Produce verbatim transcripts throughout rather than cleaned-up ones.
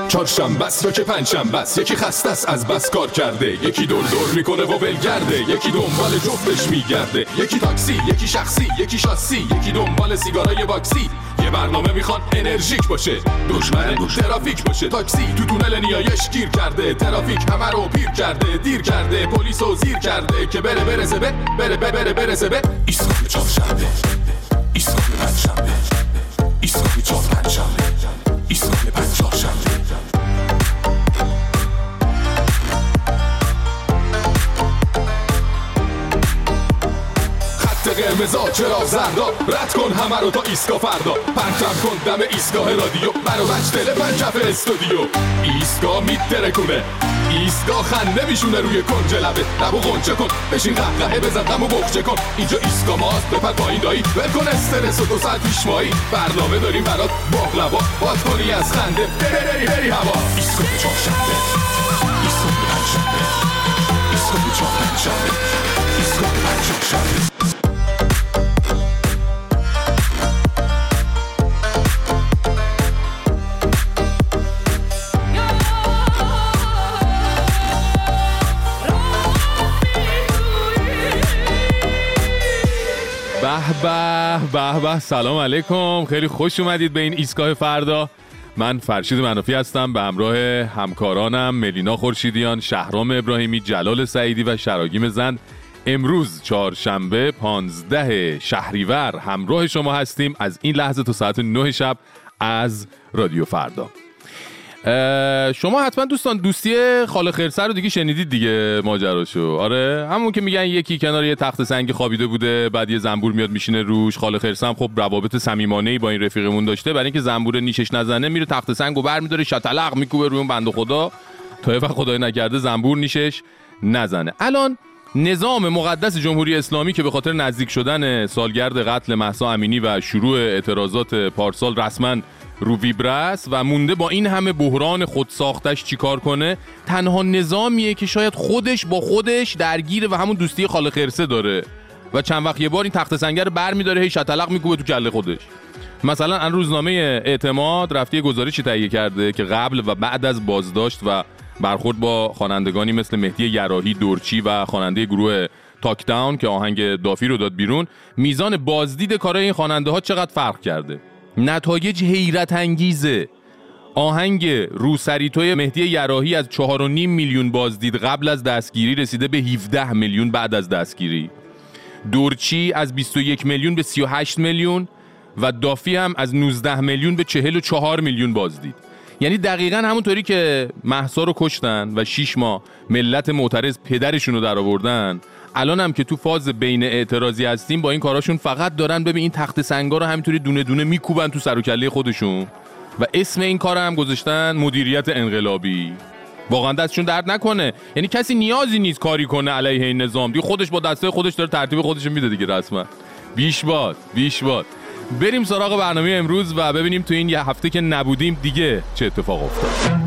چهارشنبه است یا که پنجشنبه است، یکی خسته است از بس کار کرده، یکی دور دور میکنه و ولگرده، یکی دنبال جفتش میگرده، یکی تاکسی، یکی شخصی، یکی شاسی، یکی دنبال سیگارای باکسی. یه برنامه میخوان انرژیک باشه، دشمن ترافیک باشه. تاکسی تو تونل نیایش گیر کرده، ترافیک همه رو پیر کرده، دیر کرده، پلیسو زیر کرده که بره برسه به بره بره بره برسه به ایستگاه چهارشنبه، ایستگاه پنجشنبه، ایستگاه چهار پنجشنبه، ایستگاه پنج چهارشنبه. قرمزا چرا زردا، رد کن همه رو تا ایستگاه فردا، پرچم کن دم ایستگاه رادیو، برو بچ تلفن کف استودیو. ایستگاه میترکونه، ایستگاه خنده میشونه روی کنج لبه، لبو غنچه کن، بشین قهقهه بزن غمو بخچه کن. اینجا ایستگاه ماست، بپر پایین دایی، ول کن استرس و دو ساعت پیش مایی، برنامه داریم برات باقلوا، باد کنی از خنده بری بری بری هوا. ایستگاه چهارشنبه، ایستگاه پنجشنبه، ایستگاه چهار پنجشنبه، ایستگاه پنج چهارشنبه. به به به، سلام علیکم، خیلی خوش اومدید به این ایستگاه فردا. من فرشید منافی هستم به همراه همکارانم ملینا خورشیدیان، شهرام ابراهیمی، جلال سعیدی و شراگیم زند. امروز چهارشنبه پانزده شهریور همراه شما هستیم از این لحظه تا ساعت نه شب از رادیو فردا. شما حتما دوستان دوستی خاله خرسر رو دیگه شنیدید دیگه ماجراشو. آره، همون که میگن یکی کنار یه تخت سنگی خوابیده بوده، بعد یه زنبور میاد میشینه روش. خاله خرسر خب روابط صمیمانه‌ای با این رفیقمون داشته، برای اینکه زنبور نیشش نزنه میره تخت سنگو برمی‌داره شتلق میکوبه روی اون بنده خدا تا یه وقت خدای نکرده زنبور نیشش نزنه. الان نظام مقدس جمهوری اسلامی که به خاطر نزدیک شدن سالگرد قتل مهسا امینی و شروع اعتراضات پارسال رسما رو ویبرس و مونده با این همه بحران خود ساختش چیکار کنه، تنها نظامیه که شاید خودش با خودش درگیره و همون دوستی خاله خرسه داره و چند وقت یه بار این تخت سنگر رو برمی‌داره هی شتلق میکوبه تو کله خودش. مثلا ان روزنامه اعتماد رفته گزارشی تهیه کرده که قبل و بعد از بازداشت و برخورد با خوانندگانی مثل مهدی یراحی، دورچی و خواننده گروه تاک داون که آهنگ دافی رو داد بیرون، میزان بازدید کارهای این خواننده ها چقدر فرق کرده. نتایج حیرت انگیزه. آهنگ روسریتوی مهدی یراحی از چهار و نیم میلیون بازدید قبل از دستگیری رسیده به هفده میلیون بعد از دستگیری. دورچی از بیست و یک میلیون به سی و هشت میلیون و دافی هم از نوزده میلیون به چهل و چهار میلیون بازدید. یعنی دقیقاً همونطوری که مهسا رو کشتن و شیش ماه ملت معترض پدرشون رو در آوردن، الان هم که تو فاز بین اعتراضی هستیم با این کاراشون فقط دارن ببین این تخت سنگا رو همینطوری دونه دونه میکوبن تو سر و کله خودشون و اسم این کار هم گذاشتن مدیریت انقلابی. واقعا دستشون درد نکنه، یعنی کسی نیازی نیست کاری کنه علیه این نظام دیگه، خودش با دسته خودش داره ترتیب خودش میده دیگه. رسما بیش باد بیش باد. بریم سراغ برنامه امروز و ببینیم تو این یه هفته که نبودیم دیگه چه اتفاق افتاد.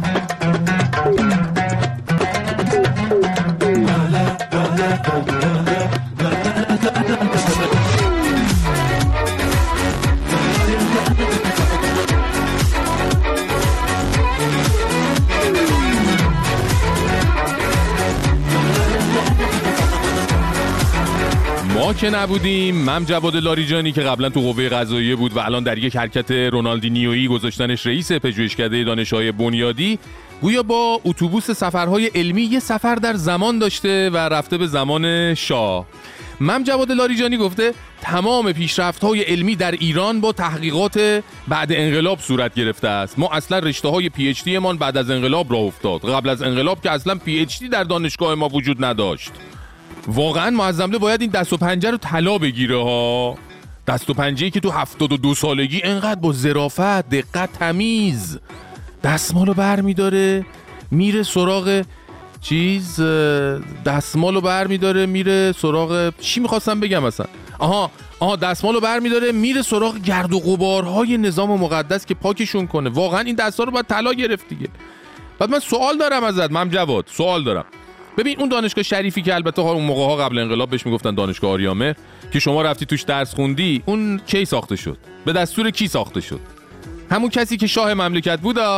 ما که نبودیم، من جواد لاریجانی که قبلا تو قوه قضاییه بود و الان در یک حرکت رونالدینیویی گذاشتنش رئیس پژوهشکده دانشگاه بنیادی، گویا با اتوبوس سفرهای علمی یه سفر در زمان داشته و رفته به زمان شاه. من جواد لاریجانی گفته تمام پیشرفت‌های علمی در ایران با تحقیقات بعد انقلاب صورت گرفته است. ما اصلا رشته‌های پی اچ دی مان بعد از انقلاب راه افتاد. قبل از انقلاب که اصلا پی اچ دی در دانشگاه ما وجود نداشت. واقعا معظمله باید این دست و پنجه رو طلا بگیره ها. دست و پنجه‌ای که تو هفتاد و دو سالگی انقدر با ظرافت، دقت، تمیز دستمالو بر می‌داره میره سراغ چیز، دستمالو بر می‌داره میره سراغ چی می‌خواستم بگم مثلا آها آها دستمالو بر می‌داره میره سراغ گرد و غبارهای نظام مقدس که پاکشون کنه. واقعا این دستا رو باید طلا گرفت دیگه. بعد من سوال دارم ازت مم جواد، سوال دارم. ببین اون دانشگاه شریفی که البته اون موقع ها قبل انقلاب بهش میگفتن دانشگاه آریامهر که شما رفتی توش درس خوندی، اون کی ساخته شد؟ به دستور کی ساخته شد؟ همون کسی که شاه مملکت بودا؟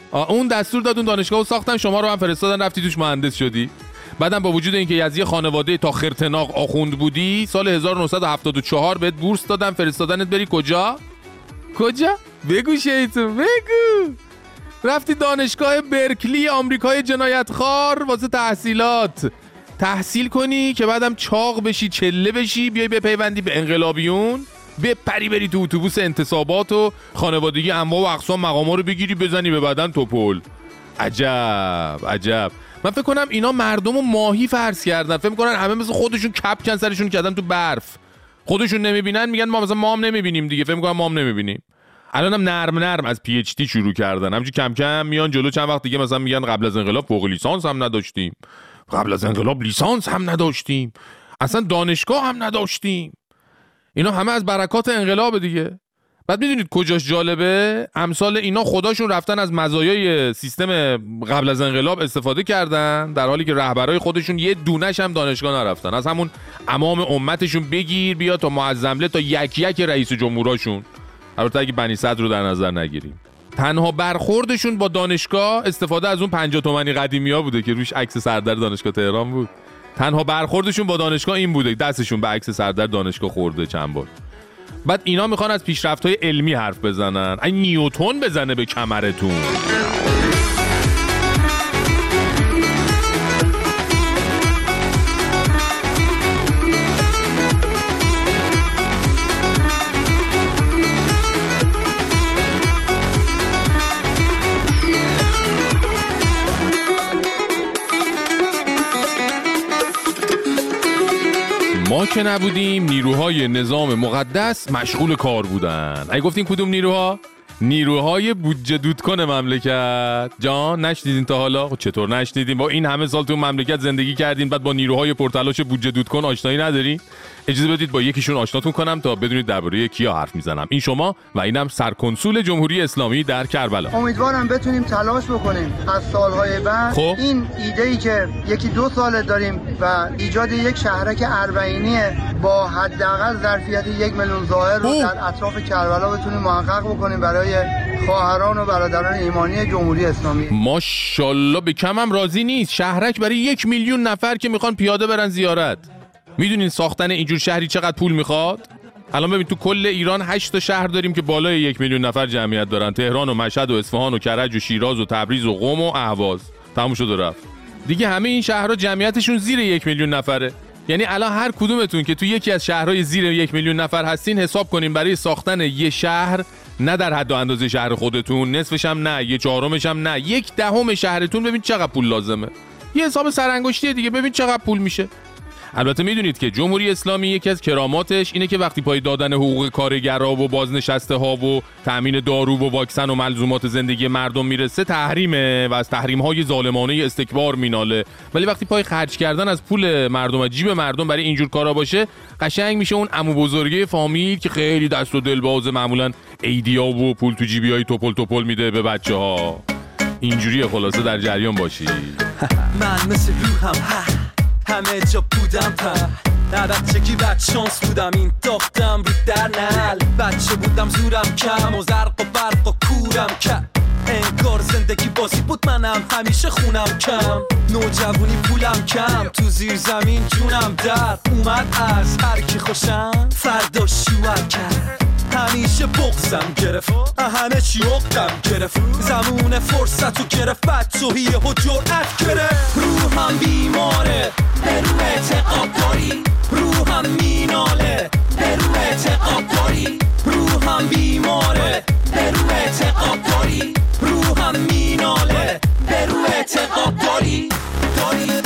اون دستور داد اون دانشگاهو ساختن، شما رو هم فرستادن رفتی توش مهندس شدی. بعدم با وجود اینکه از یه خانواده تا خرتناق آخوند بودی، سال هزار و نهصد و هفتاد و چهار بهت بورس دادن فرستادنت بری کجا؟ کجا؟ بگو شیطون بگو. رفتی دانشگاه برکلی آمریکای جنایتخوار واسه تحصیلات تحصیل کنی که بعدم چاق بشی، چله بشی، بیای بپیوندی به انقلابیون، بپری بری تو اتوبوس انتصابات و خانوادگی انواع و اقسام مقاما رو بگیری بزنی به بدن توپل. عجب عجب. من فکر کنم اینا مردم رو ماهی فرض کردن، فکر میکنن همه مثل خودشون کپکن سرشون کردن تو برف، خودشون نمیبینن میگن ما مثلا ما هم نمیبینیم دیگه، فکر میکنن ما هم نمیبینیم. الان هم نرم نرم از پی اچ دی شروع کردن، همچنین کم کم میان جلو. چند وقت دیگه مثلا میگن قبل از انقلاب فوق لیسانس هم نداشتیم، قبل از انقلاب لیسانس هم نداشتیم، اصلا دانشگاه هم نداشتیم. اینا همه از برکات انقلاب دیگه. بعد میدونید کجاش جالبه؟ امثال اینا خداشون رفتن از مزایای سیستم قبل از انقلاب استفاده کردن، در حالی که رهبرای خودشون یه دونش هم دانشگاه نرفتن. از همون امام امتشون بگیر بیا تا معظمله تا یک یک رئیس جمهوراشون، البته اگه بنی صدر رو در نظر نگیریم. تنها برخوردشون با دانشگاه استفاده از اون پنجاه تومانی قدیمی‌ها بوده که روش عکس سردر دانشگاه تهران بود. تنها برخوردشون با دانشگاه این بوده، دستشون به عکس سردر دانشگاه خورده چند بار. بعد اینا میخوان از پیشرفت‌های علمی حرف بزنن، این نیوتن بزنه به کمرتون. ما که نبودیم نیروهای نظام مقدس مشغول کار بودن. اگه گفتین کدوم نیروها؟ نیروهای بودجه دودکن مملکت. جان نشنیدین تا حالا؟ خب چطور نشنیدین؟ با این همه سال تو مملکت زندگی کردین بعد با نیروهای پرتلاش بودجه دودکن آشنایی ندارین؟ اجازه بدید با یکیشون آشناتون کنم تا بدونید درباره کیا حرف میزنم. این شما و اینم سرکنسول جمهوری اسلامی در کربلا. امیدوارم بتونیم تلاش بکنیم از سالهای بعد خب؟ این ایده‌ای که یکی دو ساله داریم و ایجاد یک شهرک اربعینی با حداقل ظرفیت یک میلیون زائر رو در اطراف کربلا بتونیم محقق بکنیم برای خواهران و برادران ایمانی جمهوری اسلامی. ماشاءالله به کمم راضی نیست. شهرک برای یک میلیون نفر که میخوان پیاده برن زیارت. میدونین ساختن اینجور شهری چقدر پول میخواد؟ الان ببین تو کل ایران هشت تا شهر داریم که بالای یک میلیون نفر جمعیت دارن، تهران و مشهد و اصفهان و کرج و شیراز و تبریز و قم و اهواز. تموم شد و رفت. دیگه همه این شهرها جمعیتشون زیر یک میلیون نفره. یعنی الان هر کدومتون که تو یکی از شهرهای زیر یک میلیون نفر هستین حساب کنین برای ساختن یه شهر، نه در حد و اندازه شهر خودتون، نصفش هم نه، یه چهارمش هم نه، یک دهم شهرتون، ببین چقدر پول لازمه. یه حساب سرانگشتی دیگه، ببین چقدر پول میشه. البته میدونید که جمهوری اسلامی یکی از کراماتش اینه که وقتی پای دادن حقوق کارگرها و بازنشسته ها و تامین دارو و واکسن و ملزومات زندگی مردم میرسه تحریمه و از تحریم های ظالمانه استکبار میناله، ولی وقتی پای خرج کردن از پول مردم و جیب مردم برای اینجور کارا باشه قشنگ میشه اون عمو بزرگه فامیل که خیلی دست و دل باز، معمولا ایدیا و پول تو جیبیای توپل توپل میده به بچه‌ها. اینجوری خلاصه در جریان باشی. من مثل روحم همه جا بودم پر نه بچگی بد شانس بودم این داختم رو در نل بچه بودم زورم کم و زرق و برق و کورم کم انگار زندگی بازی بود منم همیشه خونم کم نوجوانی پولم کم تو زیر زمین جونم در اومد از هر کی خوشم فردا شوهر کرد همیشه بغزم گرفت همه چی عقدم گرفت زمون فرصت رو گرفت بچه‌هیه و جرأت گرفت روحم بیماره به رو اعتقاد داری روحم میناله به رو اعتقاد داری روحم بیماره به رو اعتقاد داری روحم میناله به رو اعتقاد داری داری داری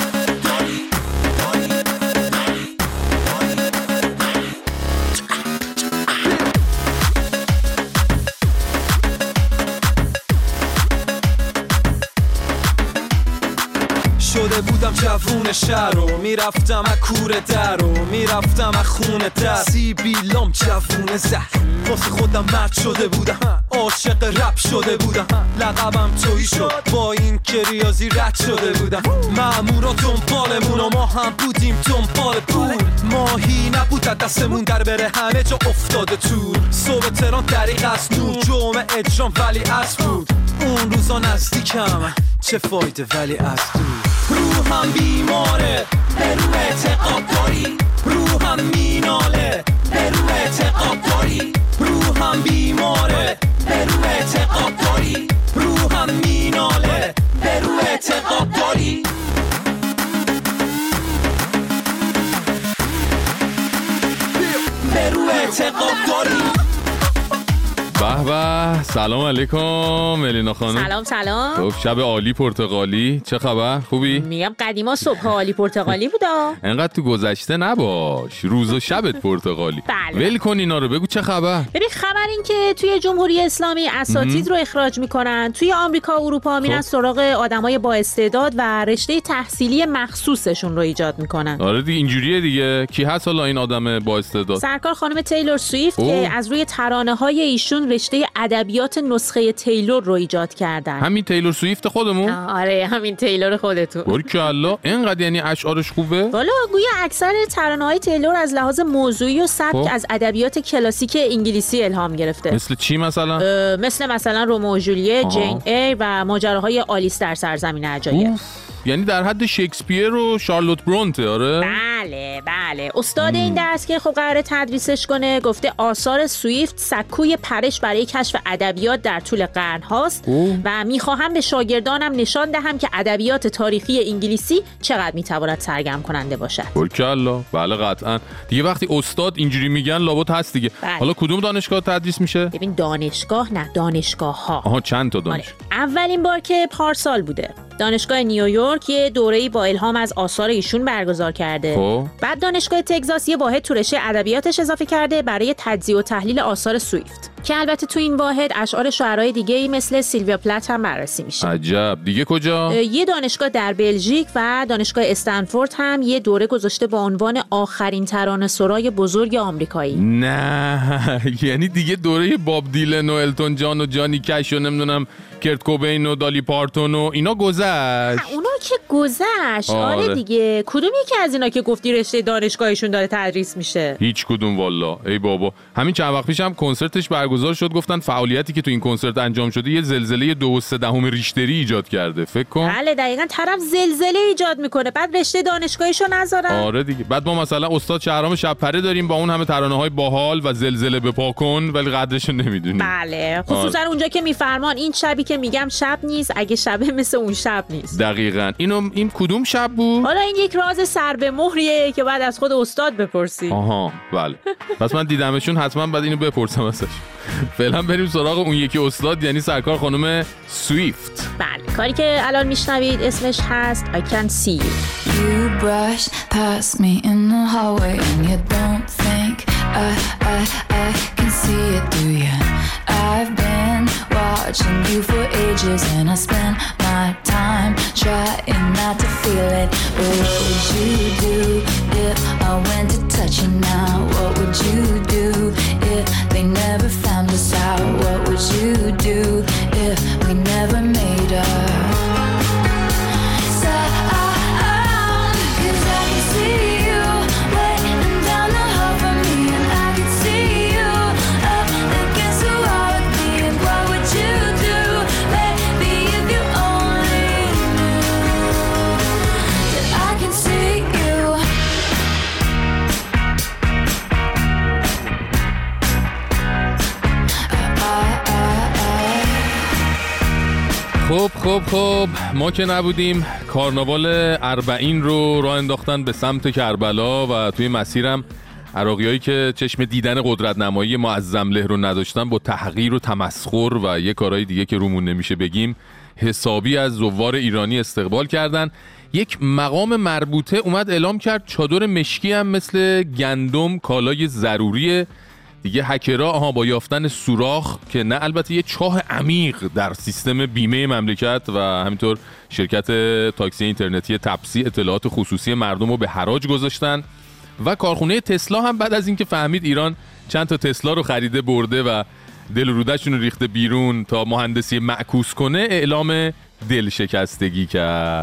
شده بودم جوون شهر رو میرفتم از کوره در رو میرفتم از خونه در سیبیلام جوون زهر واسه خودم مرد شده بودم عاشق رپ شده بودم لقبم تویی شد با این که ریاضی رد شده بودم مامورا دنبالمون و ما هم بودیم دنبال پول ماهی نبود دستمون در بره همه جا افتاده تور صبح تهران دریق از نور جمعه اجرام ولی از بود اون روزا نزدیکم چه فایده ولی از دور روحم بیماره به رو اعتقاد داری روحم میناله به رو اعتقاد داری روحم بیماره به رو اعتقاد داری روحم میناله به رو اعتقاد داری به رو اعتقاد داری. به به، سلام علیکم ملینا خانم. سلام سلام. خب شب عالی پرتغالی، چه خبر؟ خوبی؟ میگم قدیما صبح عالی پرتغالی بودا. انقدر تو گذشته نباش، روز و شبت پرتغالی. بله. ول کن اینا رو، بگو چه خبر؟ ببین خبر این که توی جمهوری اسلامی اساتید رو اخراج میکنن، توی آمریکا و اروپا میرن سراغ آدمای با استعداد و رشته تحصیلی مخصوصشون رو ایجاد میکنن. آره دیگه اینجوریه دیگه. کی هست حالا این آدم با استعداد؟ سرکار خانم تیلور سویفت اوه. که از روی ترانه‌های ایشون رشته ادبیات نسخه تیلور رو ایجاد کردن. همین تیلور سویفت خودمون؟ آره همین تیلور خودتون. بارکالله، اینقدر یعنی اشعارش خوبه؟ والا گویا اکثر ترانه‌های تیلور از لحاظ موضوعی و سبک خب. از ادبیات کلاسیک انگلیسی الهام گرفته. مثل چی مثلا؟ مثل مثلا رومئو و جولیت، آها. جین ایر و ماجراهای آلیس در سرزمین عجایب. اوف. یعنی در حد شکسپیر و شارلوت برونته. آره بله بله. استاد این درس که خب قراره تدریسش کنه گفته آثار سویفت سکوی پرش برای کشف ادبیات در طول قرن هاست و میخواهم به شاگردانم نشان دهم که ادبیات تاریخی انگلیسی چقدر میتواند سرگرم کننده باشد. بارکالله. بله قطعا دیگه وقتی استاد اینجوری میگن لابد هست دیگه. بله. حالا کدوم دانشگاه تدریس میشه؟ ببین دانشگاه نه دانشگاه ها. آها چند تا آره. دانش. اولین بار که پارسال بوده دانشگاه نیویورک یه دوره‌ای با الهام از آثار ایشون برگزار کرده. خب. بعد دانشگاه تگزاس یه واحد تو رشته ادبیاتش اضافه کرده برای تجزیه و تحلیل آثار سویفت که البته تو این واحد اشعار شاعرای دیگه‌ای مثل سیلویا پلات هم بررسی میشه. عجب. دیگه کجا؟ یه دانشگاه در بلژیک و دانشگاه استنفورد هم یه دوره گذاشته با عنوان آخرین ترانه‌سرای بزرگ آمریکایی. نه یعنی دیگه دوره باب دیلن و التون جان و جانی کش و نمیدونم کرت کوبین و دالی پارتون و اینا گذشت. اونا که گذشت. آره. آره دیگه. کدوم یکی از اینا که گفتی رشته دانشگاهشون داره تدریس میشه؟ هیچ کدوم والا. ای بابا، همین چند وقت پیشم کنسرتش برگزار شد، گفتن فعالیتی که تو این کنسرت انجام شده یه زلزله دو و سه دهم ریشتری ایجاد کرده. فکر کن. بله دقیقاً. طرف زلزله ایجاد میکنه بعد رشته دانشگاهیشو نذارن. آره دیگه. بعد ما مثلا استاد شهرام شب‌پره داریم با اون همه ترانه‌های باحال و زلزله بپا کن، ولی قدرشو نمیدونیم. بله خصوصا آره. اونجا که میفرمان این شبی که میگم شب نیست، اگه شبه مثل اون شب نیست. دقیقاً. اینو این کدوم شب بود؟ حالا این یک راز سر به مهریه که بعد از خود استاد بپرسی. آها بله. پس من دیدمشون، حتما بعد اینو بپرسم ازش. فعلا بریم سراغ اون یکی استاد، یعنی سرکار خانم سویفت. بله کاری که الان میشنوید اسمش هست I Can See You. You brushed past me in the hallway and you don't think I, I, I can see it, do you? I've been watching you for ages and I spent my time trying not to feel it. But what would you do if I went to touch you now? What would you do if they never found us out? What would you do if we never made up? خب خب خب ما که نبودیم، کارناوال اربعین رو راه انداختن به سمت کربلا و توی مسیرم عراقیایی که چشم دیدن قدرت نمایی معظم له رو نداشتن با تحقیر و تمسخر و یه کارهای دیگه که رومون نمیشه بگیم حسابی از زوار ایرانی استقبال کردن. یک مقام مربوطه اومد اعلام کرد چادر مشکی هم مثل گندم کالای ضروریه دیگه. هکرها آها با یافتن سوراخ که نه البته یه چاه عمیق در سیستم بیمه مملکت و همینطور شرکت تاکسی اینترنتی تپسی اطلاعات خصوصی مردم رو به حراج گذاشتن و کارخونه تسلا هم بعد از اینکه فهمید ایران چند تا تسلا رو خریده برده و دل رودشون رو ریخته بیرون تا مهندسی معکوس کنه اعلام دل شکستگی کرد.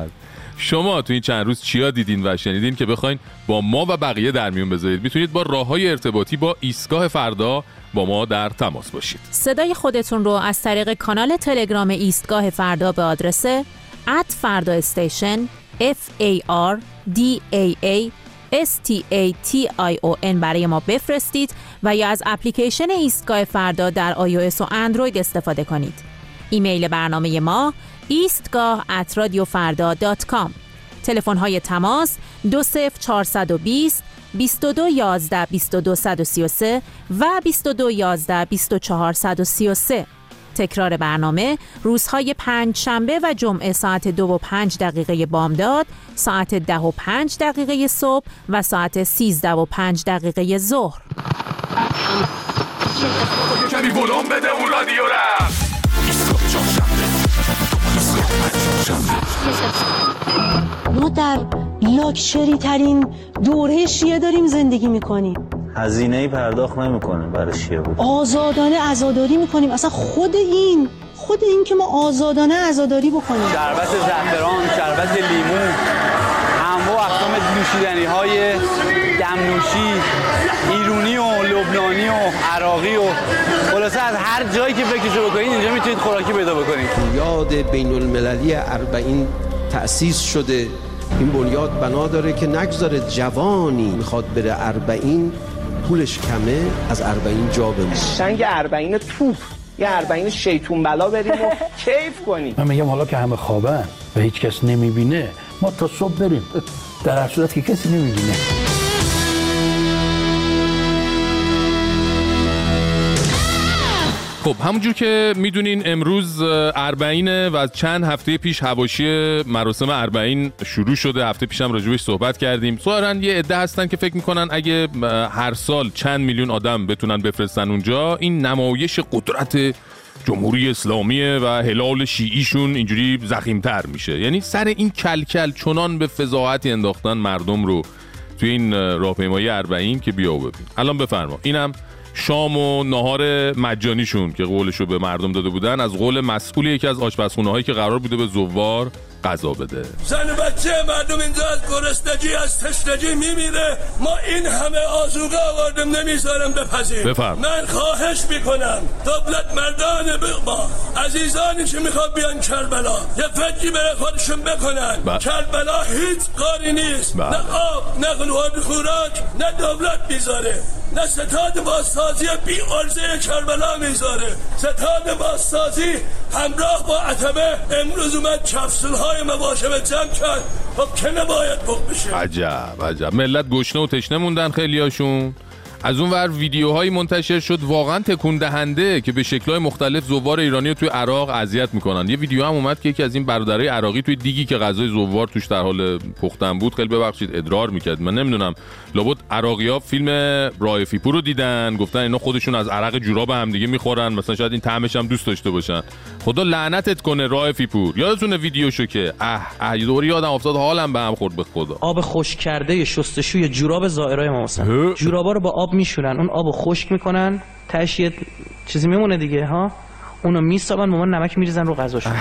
شما تو این چند روز چیا دیدین و شنیدین که بخواین با ما و بقیه در میون بذارید؟ میتونید با راههای ارتباطی با ایستگاه فردا با ما در تماس باشید. صدای خودتون رو از طریق کانال تلگرام ایستگاه فردا به آدرس ات فردا استیشن اف ای آر دی ای ای اس تی ای تی آی او ان برای ما بفرستید و یا از اپلیکیشن ایستگاه فردا در آی او اس و اندروید استفاده کنید. ایمیل برنامه ما ایستگاه ات رادیو فردا دات کام. تلفن های تماس دو صفر چهارصد و بیست بیست و دو یازده بیست و دو صد و سی و سه و بیست و دو یازده بیست و چهار صد و سی و سه. تکرار برنامه روزهای پنج شنبه و جمعه ساعت دو و پنج دقیقه بامداد، ساعت ده و پنج دقیقه صبح و ساعت سیزده و پنج دقیقه ظهر. کمی ولوم بده اون رادیو را. ما در لاکچری ترین دوره شیعه داریم زندگی میکنیم. هزینه‌ای پرداخت نمی‌کنیم برای شیعه بود. آزادانه عزاداری میکنیم. اصلا خود این خود این که ما آزادانه عزاداری بکنیم. شربت زعفران، شربت لیمو، انواع اقسام نوشیدنی‌های دمنوشی، ایرانی و لبنانی و عراقی و خلاصه از هر جایی که فکرشو بکنید اینجا میتونید خوراکی پیدا بکنید. بنیاد بین المللی اربعین تأسیس شده. این بنیاد بنا داره که نگذاره جوانی میخواد بره اربعین پولش کمه از اربعین جا بمونه. سنگ اربعین توپ یه اربعین شیطون بلا بریم و کیف کنیم. من میگم حالا که همه خوابن و هیچ کس نمیبینه ما تا صبح بریم، در هر صورت که کسی نمیبینه. خب همونجور که میدونین امروز اربعینه و از چند هفته پیش حواشی مراسم اربعین شروع شده. هفته پیشم راجبش صحبت کردیم. ظاهراً یه عده هستن که فکر میکنن اگه هر سال چند میلیون آدم بتونن بفرستن اونجا این نمایش قدرت جمهوری اسلامیه و هلال شیعیشون اینجوری ضخیم‌تر میشه. یعنی سر این کلکل چنان به فضاحتی انداختن مردم رو توی این راهپیمایی اربعین که بیا و ببین. الان بفرما اینم شام و ناهار مجانیشون که قولشو به مردم داده بودن از قول مسئول یکی از آشپزخونه‌هایی که قرار بوده به زوار غذا بده. زن و بچه مردم اینجا از گرسنگی از تشنگی میمیره، ما این همه آذوقه آوردیم نمیذارم بپذیر. بفرم. من خواهش میکنم دولت مردان بقبا عزیزانی که میخواد بیان کربلا یه فکری برای خودشون بکنن. با. کربلا هیچ قاری نیست. با. نه آب نه قلوان خوراک نه دولت میذاره، نه ستاد بازسازی بی عرضه کربلا میذاره. ستاد بازسازی همراه با عتبه امروز اومد کپسول‌های مباشره جمع کرد. خب که نباید بخ بشه. عجب عجب ملت گشنه و تشنه موندن خیلیاشون. از اون ور ویدیوهایی منتشر شد واقعا تکون دهنده که به شکل‌های مختلف زوار ایرانی رو توی عراق اذیت میکنن. یه ویدیو هم اومد که یکی از این برادرای عراقی توی دیگی که غذای زوار توش در حال پختن بود، خیلی ببخشید ادرار میکرد. من نمیدونم لابد عراقی‌ها فیلم رائفی پور رو دیدن گفتن اینا خودشون از عرق جوراب هم دیگه میخورن، مثلا شاید این طعمش هم دوست داشته باشن. خدا لعنتت کنه رائفی پور. یادتونه ویدیوشو که اه اه دوری یادم افتاد حالم به هم خورد به خدا. آب خشک کرده شستشوی جوراب زائرای ما مثلا جورابا رو با آب میشورن، اون آبو خشک میکنن، تهش یه چیزی میمونه دیگه ها، اونو میسابن با نمک میریزن رو غذاشون.